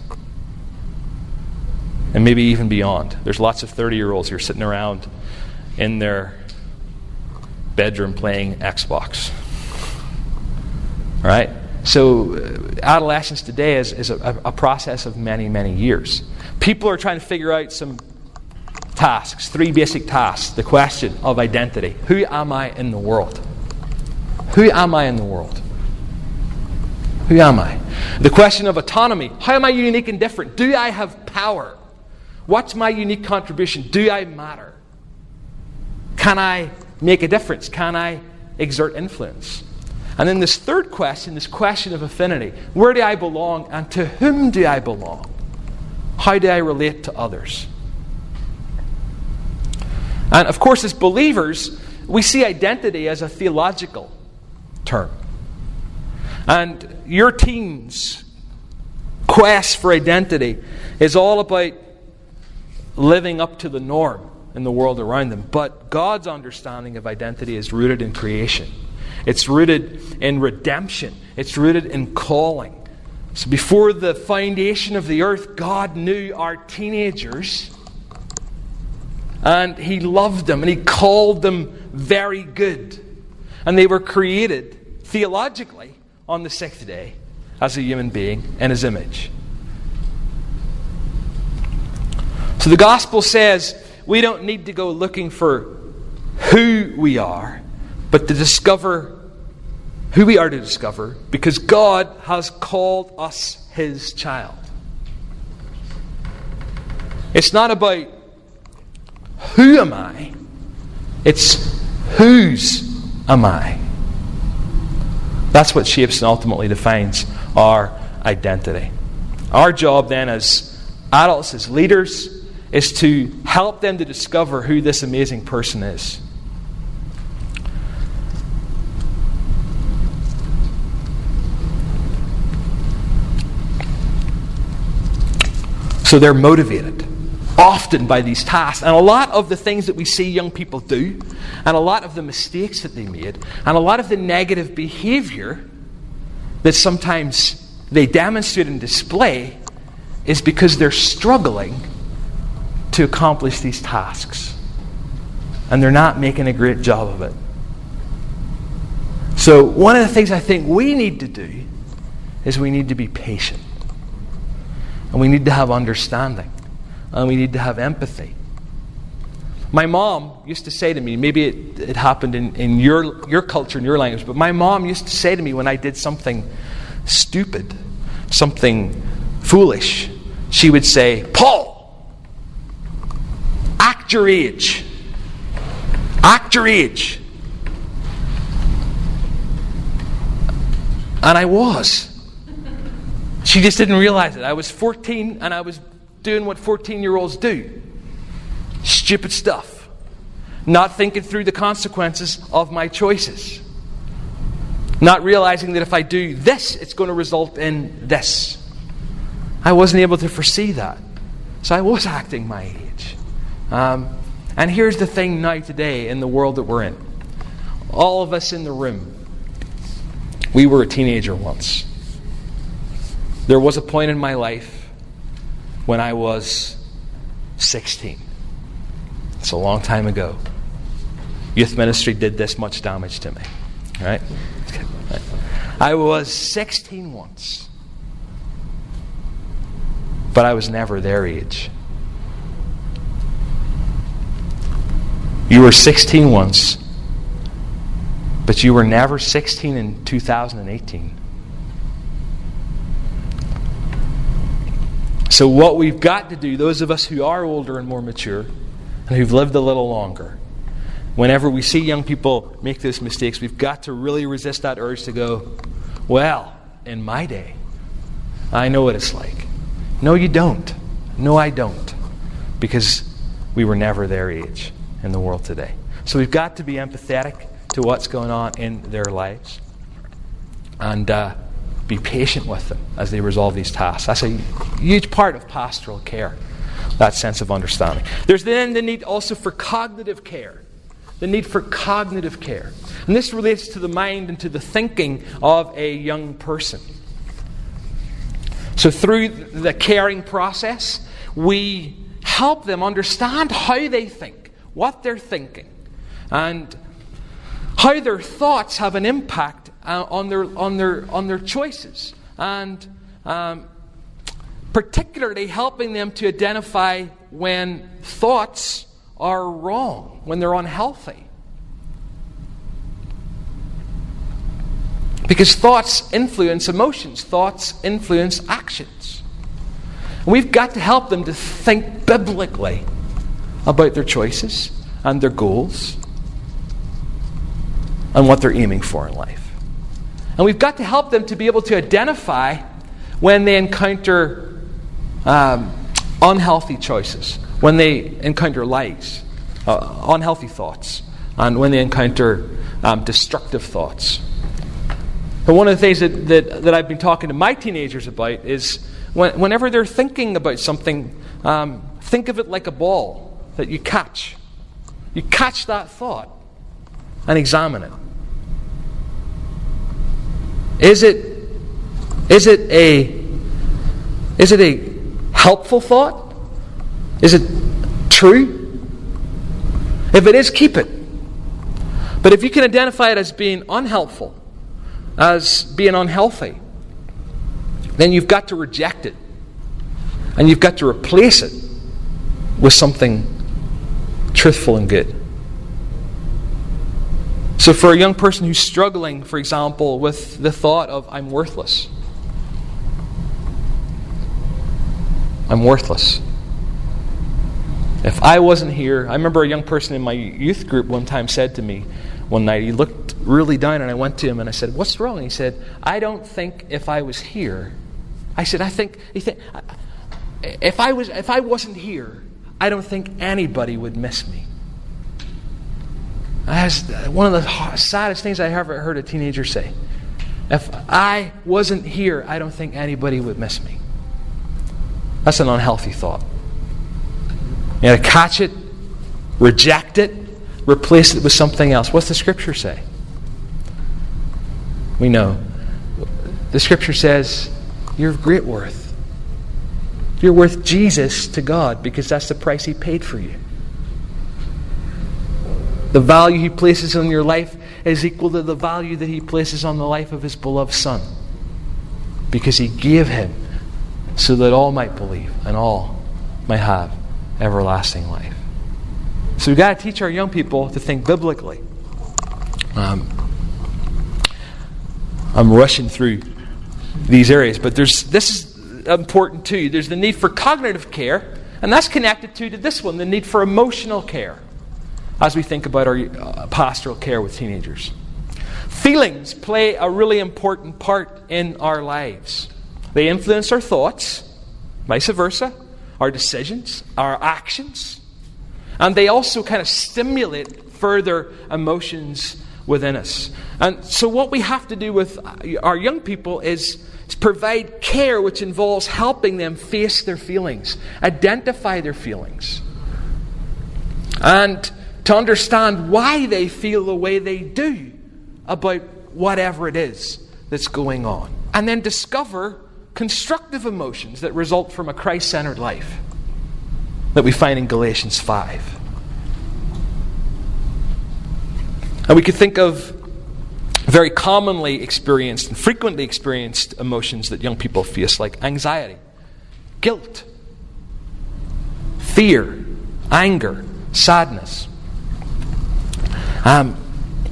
S2: And maybe even beyond. There's lots of thirty-year-olds who are sitting around in their bedroom playing Xbox. All right? So uh, adolescence today is, is a, a process of many, many years. People are trying to figure out some tasks, three basic tasks. The question of identity. Who am I in the world? Who am I in the world? Who am I? The question of autonomy. How am I unique and different? Do I have power? What's my unique contribution? Do I matter? Can I make a difference? Can I exert influence? And then this third question, this question of affinity. Where do I belong and to whom do I belong? How do I relate to others? And of course, as believers, we see identity as a theological term. And your team's quest for identity is all about living up to the norm in the world around them. But God's understanding of identity is rooted in creation. It's rooted in redemption. It's rooted in calling. So before the foundation of the earth, God knew our teenagers. And He loved them. And He called them very good. And they were created theologically on the sixth day as a human being in His image. So the gospel says we don't need to go looking for who we are, but to discover who we are to discover, because God has called us His child. It's not about who am I, it's whose am I. That's what shapes and ultimately defines our identity. Our job then as adults, as leaders, is to help them to discover who this amazing person is. So they're motivated often by these tasks. And a lot of the things that we see young people do, and a lot of the mistakes that they made, and a lot of the negative behavior that sometimes they demonstrate and display is because they're struggling to accomplish these tasks. And they're not making a great job of it. So one of the things I think we need to do is we need to be patient. And we need to have understanding. And we need to have empathy. My mom used to say to me, maybe it, it happened in, in your, your culture and your language, but my mom used to say to me when I did something stupid, something foolish, she would say, "Paul, act your age. Act your age." And I was. She just didn't realize it. I was fourteen and I was doing what fourteen-year-olds do. Stupid stuff. Not thinking through the consequences of my choices. Not realizing that if I do this, it's going to result in this. I wasn't able to foresee that. So I was acting my age. Um, and here's the thing now today in the world that we're in. All of us in the room, we were a teenager once. There was a point in my life when I was sixteen. It's a long time ago. Youth ministry did this much damage to me. Right? I was sixteen once. But I was never their age. You were sixteen once, but you were never sixteen in two thousand eighteen. So what we've got to do, those of us who are older and more mature, and who've lived a little longer, whenever we see young people make those mistakes, we've got to really resist that urge to go, well, in my day, I know what it's like. No, you don't. No, I don't. Because we were never their age in the world today. So we've got to be empathetic to what's going on in their lives. And uh, be patient with them as they resolve these tasks. That's a huge part of pastoral care, that sense of understanding. There's then the need also for cognitive care. The need for cognitive care. And this relates to the mind and to the thinking of a young person. So through the caring process, we help them understand how they think, what they're thinking, and how their thoughts have an impact uh, on their on their on their choices, and um, particularly helping them to identify when thoughts are wrong, when they're unhealthy. Because thoughts influence emotions. Thoughts influence actions. And we've got to help them to think biblically about their choices and their goals and what they're aiming for in life. And we've got to help them to be able to identify when they encounter um, unhealthy choices, when they encounter lies, uh, unhealthy thoughts, and when they encounter um, destructive thoughts. But one of the things that, that, that I've been talking to my teenagers about is when, whenever they're thinking about something, um, think of it like a ball that you catch. You catch that thought and examine it. Is it is it a is it a helpful thought? Is it true? If it is, keep it. But if you can identify it as being unhelpful, as being unhealthy, then you've got to reject it. And you've got to replace it with something truthful and good. So for a young person who's struggling, for example, with the thought of, I'm worthless. I'm worthless. If I wasn't here, I remember a young person in my youth group one time said to me one night, he looked really down, and I went to him and I said, what's wrong? And he said, I don't think if I was here. I said, I think, if I was, if I wasn't here, I don't think anybody would miss me. That's one of the saddest things I ever heard a teenager say. If I wasn't here, I don't think anybody would miss me. That's an unhealthy thought. You got to catch it, reject it, replace it with something else. What's the Scripture say? We know. The Scripture says, you're of great worth. You're worth Jesus to God because that's the price He paid for you. The value He places on your life is equal to the value that He places on the life of His beloved Son. Because He gave Him so that all might believe and all might have everlasting life. So we've got to teach our young people to think biblically. Um, I'm rushing through these areas, but there's this is important too. There's the need for cognitive care, and that's connected to, to this one, the need for emotional care, as we think about our uh, pastoral care with teenagers. Feelings play a really important part in our lives. They influence our thoughts, vice versa, our decisions, our actions, and they also kind of stimulate further emotions within us. And so what we have to do with our young people is, is provide care which involves helping them face their feelings, identify their feelings, and to understand why they feel the way they do about whatever it is that's going on. And then discover constructive emotions that result from a Christ-centered life that we find in Galatians five. And we could think of very commonly experienced and frequently experienced emotions that young people face, like anxiety, guilt, fear, anger, sadness. Um,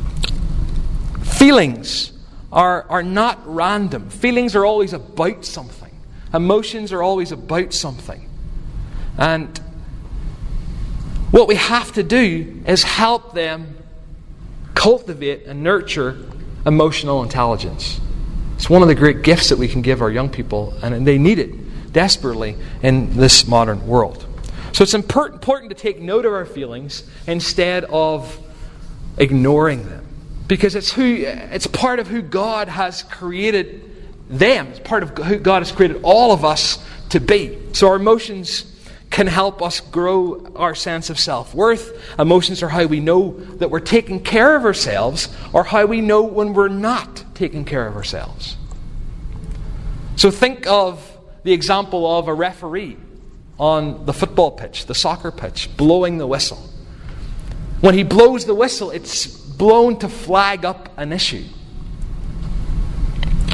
S2: feelings are, are not random. Feelings are always about something. Emotions are always about something. And what we have to do is help them cultivate and nurture emotional intelligence. It's one of the great gifts that we can give our young people, and they need it desperately in this modern world. So it's important to take note of our feelings instead of ignoring them, because it's who it's part of who God has created them. It's part of who God has created all of us to be. So our emotions can help us grow our sense of self-worth. Emotions are how we know that we're taking care of ourselves, or how we know when we're not taking care of ourselves. So think of the example of a referee on the football pitch, the soccer pitch, blowing the whistle. When he blows the whistle, it's blown to flag up an issue.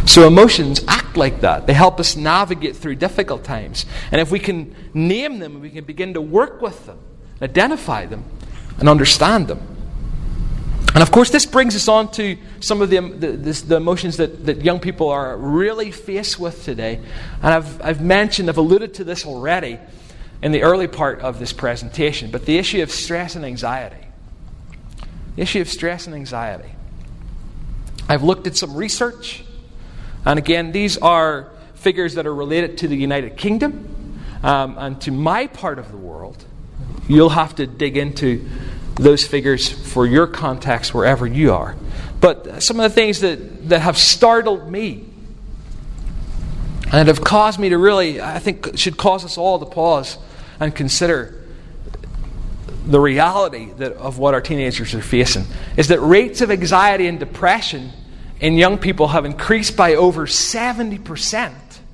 S2: So emotions act like that. They help us navigate through difficult times. And if we can name them, we can begin to work with them, identify them, and understand them. And of course, this brings us on to some of the, the, this, the emotions that, that young people are really faced with today. And I've, I've mentioned, I've alluded to this already in the early part of this presentation, but the issue of stress and anxiety. The issue of stress and anxiety. I've looked at some research, and again, these are figures that are related to the United Kingdom um, and to my part of the world. You'll have to dig into those figures for your context wherever you are. But some of the things that, that have startled me and have caused me to really, I think, should cause us all to pause and consider the reality that, of what our teenagers are facing, is that rates of anxiety and depression in young people have increased by over seventy percent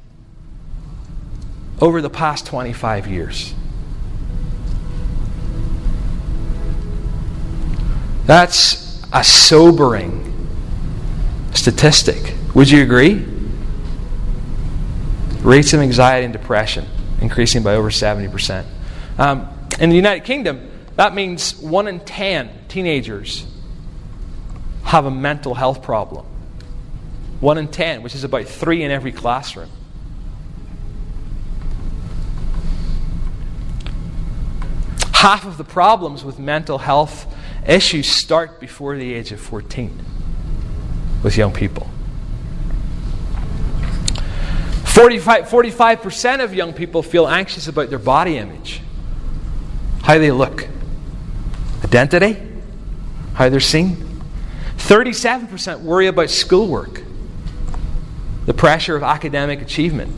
S2: over the past twenty-five years. That's a sobering statistic. Would you agree? Rates of anxiety and depression increasing by over seventy percent. Um, in the United Kingdom, that means one in ten teenagers have a mental health problem. One in ten, which is about three in every classroom. Half of the problems with mental health issues start before the age of fourteen with young people. forty-five percent of young people feel anxious about their body image, how they look, identity, how they're seen. thirty-seven percent worry about schoolwork, the pressure of academic achievement.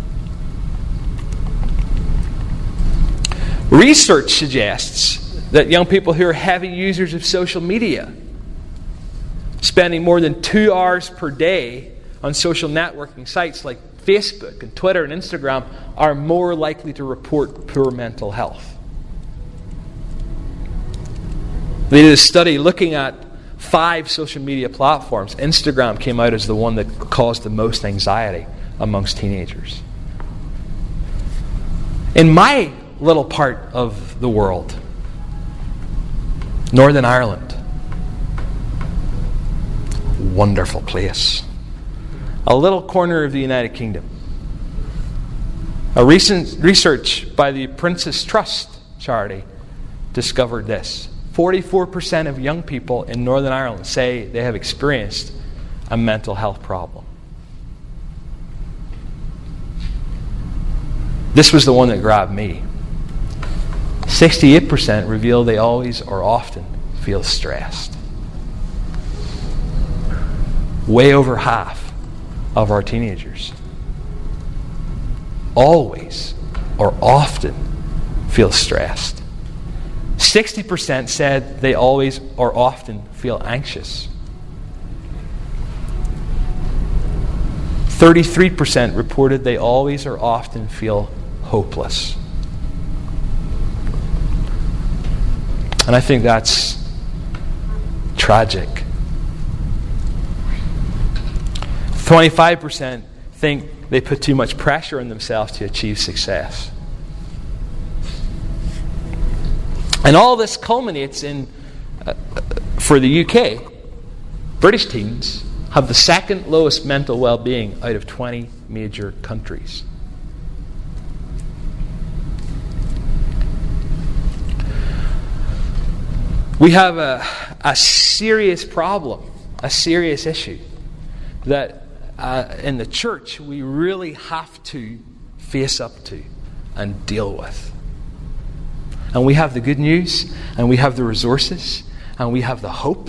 S2: Research suggests that young people who are heavy users of social media, spending more than two hours per day on social networking sites like Facebook and Twitter and Instagram, are more likely to report poor mental health. They did a study looking at five social media platforms. Instagram came out as the one that caused the most anxiety amongst teenagers. In my little part of the world, Northern Ireland, wonderful place. A little corner of the United Kingdom. A recent research by the Prince's Trust charity discovered this. forty-four percent of young people in Northern Ireland say they have experienced a mental health problem. This was the one that grabbed me. sixty-eight percent reveal they always or often feel stressed. Way over half of our teenagers always or often feel stressed. sixty percent said they always or often feel anxious. thirty-three percent reported they always or often feel hopeless. And I think that's tragic. twenty-five percent think they put too much pressure on themselves to achieve success. And all this culminates in, uh, for the U K, British teens have the second lowest mental well-being out of twenty major countries. We have a, a serious problem, a serious issue that uh, in the church we really have to face up to and deal with. And we have the good news, and we have the resources, and we have the hope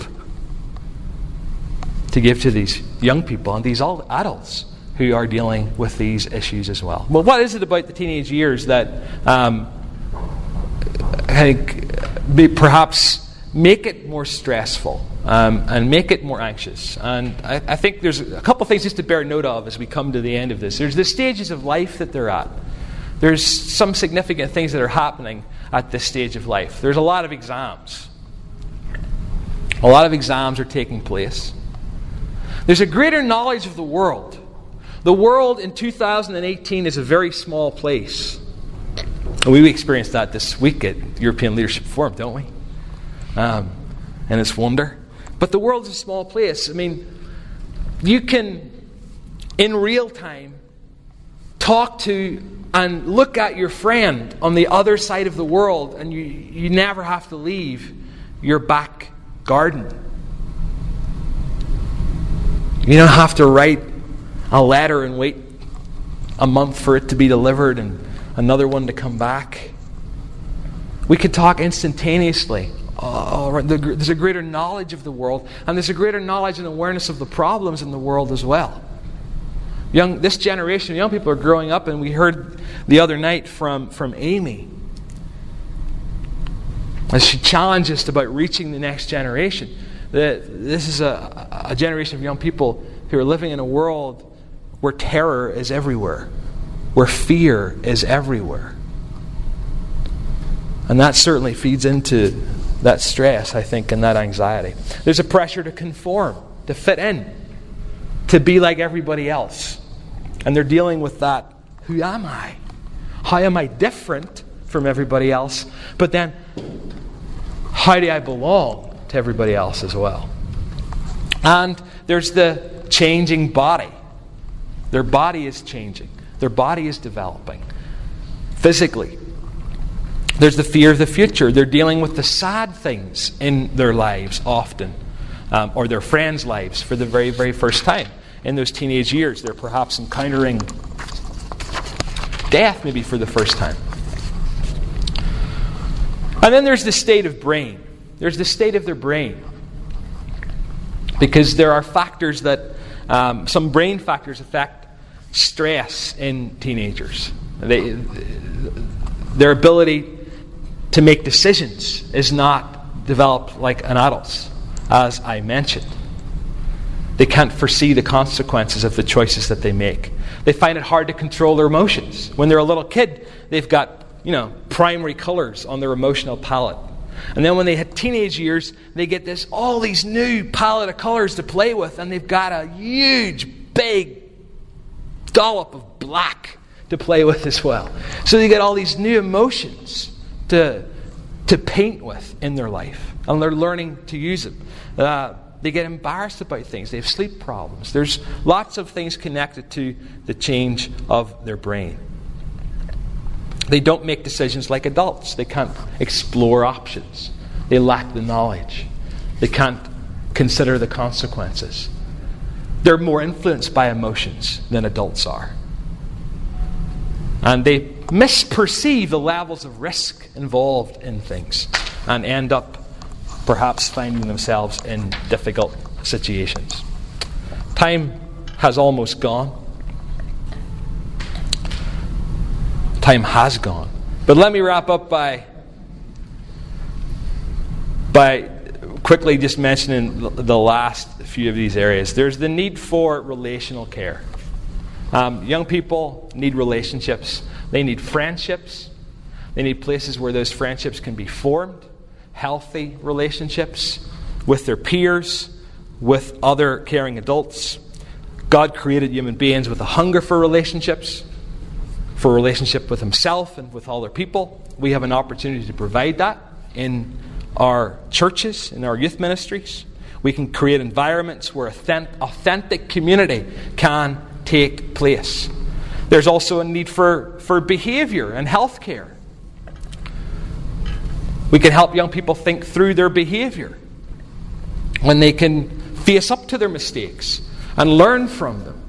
S2: to give to these young people and these all adults who are dealing with these issues as well. Well, what is it about the teenage years that um, I think perhaps make it more stressful um, and make it more anxious? And I, I think there's a couple of things just to bear note of as we come to the end of this. There's the stages of life that they're at. There's some significant things that are happening at this stage of life. There's a lot of exams. A lot of exams are taking place. There's a greater knowledge of the world. The world in two thousand eighteen is a very small place. We experienced that this week at European Leadership Forum, don't we? Um, and it's wonder. But the world's a small place. I mean, you can, in real time, talk to and look at your friend on the other side of the world, and you, you never have to leave your back garden. You don't have to write a letter and wait a month for it to be delivered and another one to come back. We could talk instantaneously. Oh, there's a greater knowledge of the world, and there's a greater knowledge and awareness of the problems in the world as well. Young, this generation of young people are growing up, and we heard the other night from, from Amy as she challenged us about reaching the next generation. That this is a, a generation of young people who are living in a world where terror is everywhere, where fear is everywhere. And that certainly feeds into that stress, I think, and that anxiety. There's a pressure to conform, to fit in, to be like everybody else. And they're dealing with that. Who am I? How am I different from everybody else? But then, how do I belong to everybody else as well? And there's the changing body. Their body is changing. Their body is developing. Physically. There's the fear of the future. They're dealing with the sad things in their lives often. Um, or their friends' lives for the very, very first time. In those teenage years, they're perhaps encountering death maybe for the first time. And then there's the state of brain. There's the state of their brain. Because there are factors that, um, some brain factors affect stress in teenagers. They, their ability to make decisions is not developed like an adult's, as I mentioned. They can't foresee the consequences of the choices that they make. They find it hard to control their emotions. When they're a little kid, they've got, you know, primary colors on their emotional palette. And then when they hit teenage years, they get this all these new palette of colors to play with, and they've got a huge, big dollop of black to play with as well. So they get all these new emotions to to paint with in their life, and they're learning to use them. Uh, they get embarrassed about things. They have sleep problems. There's lots of things connected to the change of their brain. They don't make decisions like adults. They can't explore options. They lack the knowledge. They can't consider the consequences. They're more influenced by emotions than adults are. And they misperceive the levels of risk involved in things and end up perhaps finding themselves in difficult situations. Time has almost gone. Time has gone. But let me wrap up by by quickly just mentioning the last few of these areas. There's the need for relational care. Um, young people need relationships. They need friendships. They need places where those friendships can be formed. Healthy relationships with their peers, with other caring adults. God created human beings with a hunger for relationships, for a relationship with Himself and with other people. We have an opportunity to provide that in our churches, in our youth ministries. We can create environments where authentic community can take place. There's also a need for, for behavior and health care. We can help young people think through their behavior when they can face up to their mistakes and learn from them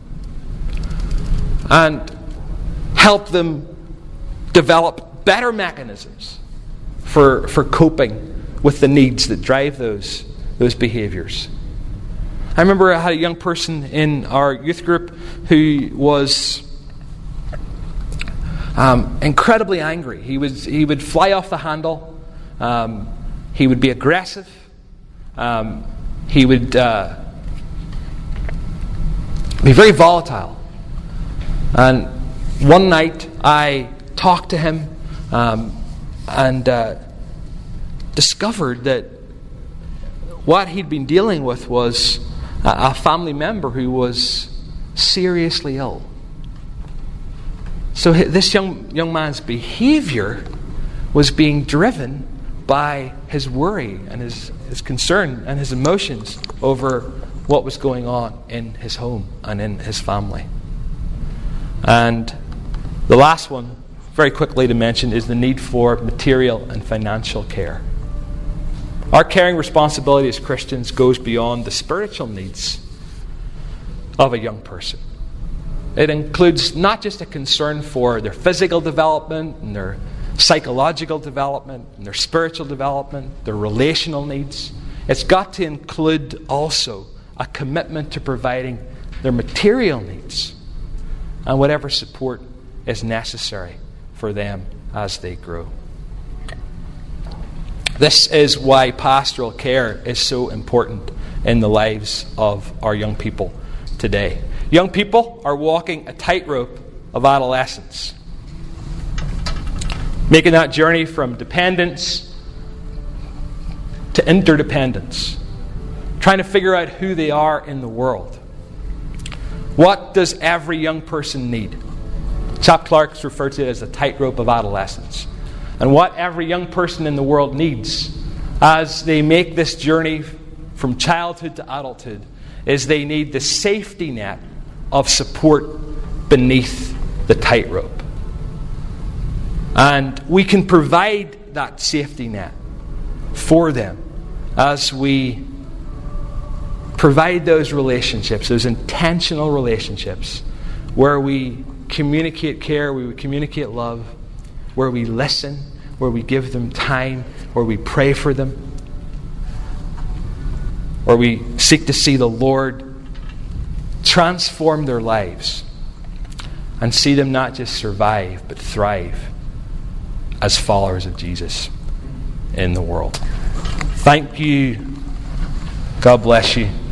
S2: and help them develop better mechanisms for, for coping with the needs that drive those, those behaviors. I remember I had a young person in our youth group who was um, incredibly angry. He was he would fly off the handle. Um, he would be aggressive. Um, he would uh, be very volatile. And one night I talked to him um, and uh, discovered that what he'd been dealing with was a family member who was seriously ill. So this young young man's behavior was being driven by his worry and his, his concern and his emotions over what was going on in his home and in his family. And the last one, very quickly to mention, is the need for material and financial care. Our caring responsibility as Christians goes beyond the spiritual needs of a young person. It includes not just a concern for their physical development and their psychological development and their spiritual development, their relational needs. It's got to include also a commitment to providing their material needs and whatever support is necessary for them as they grow. This is why pastoral care is so important in the lives of our young people today. Young people are walking a tightrope of adolescence, making that journey from dependence to interdependence, trying to figure out who they are in the world. What does every young person need? Chap Clark's referred to it as the tightrope of adolescence. And what every young person in the world needs as they make this journey from childhood to adulthood is they need the safety net of support beneath the tightrope. And we can provide that safety net for them as we provide those relationships, those intentional relationships, where we communicate care, where we communicate love, where we listen, where we give them time, where we pray for them, where we seek to see the Lord transform their lives and see them not just survive, but thrive as followers of Jesus in the world. Thank you. God bless you.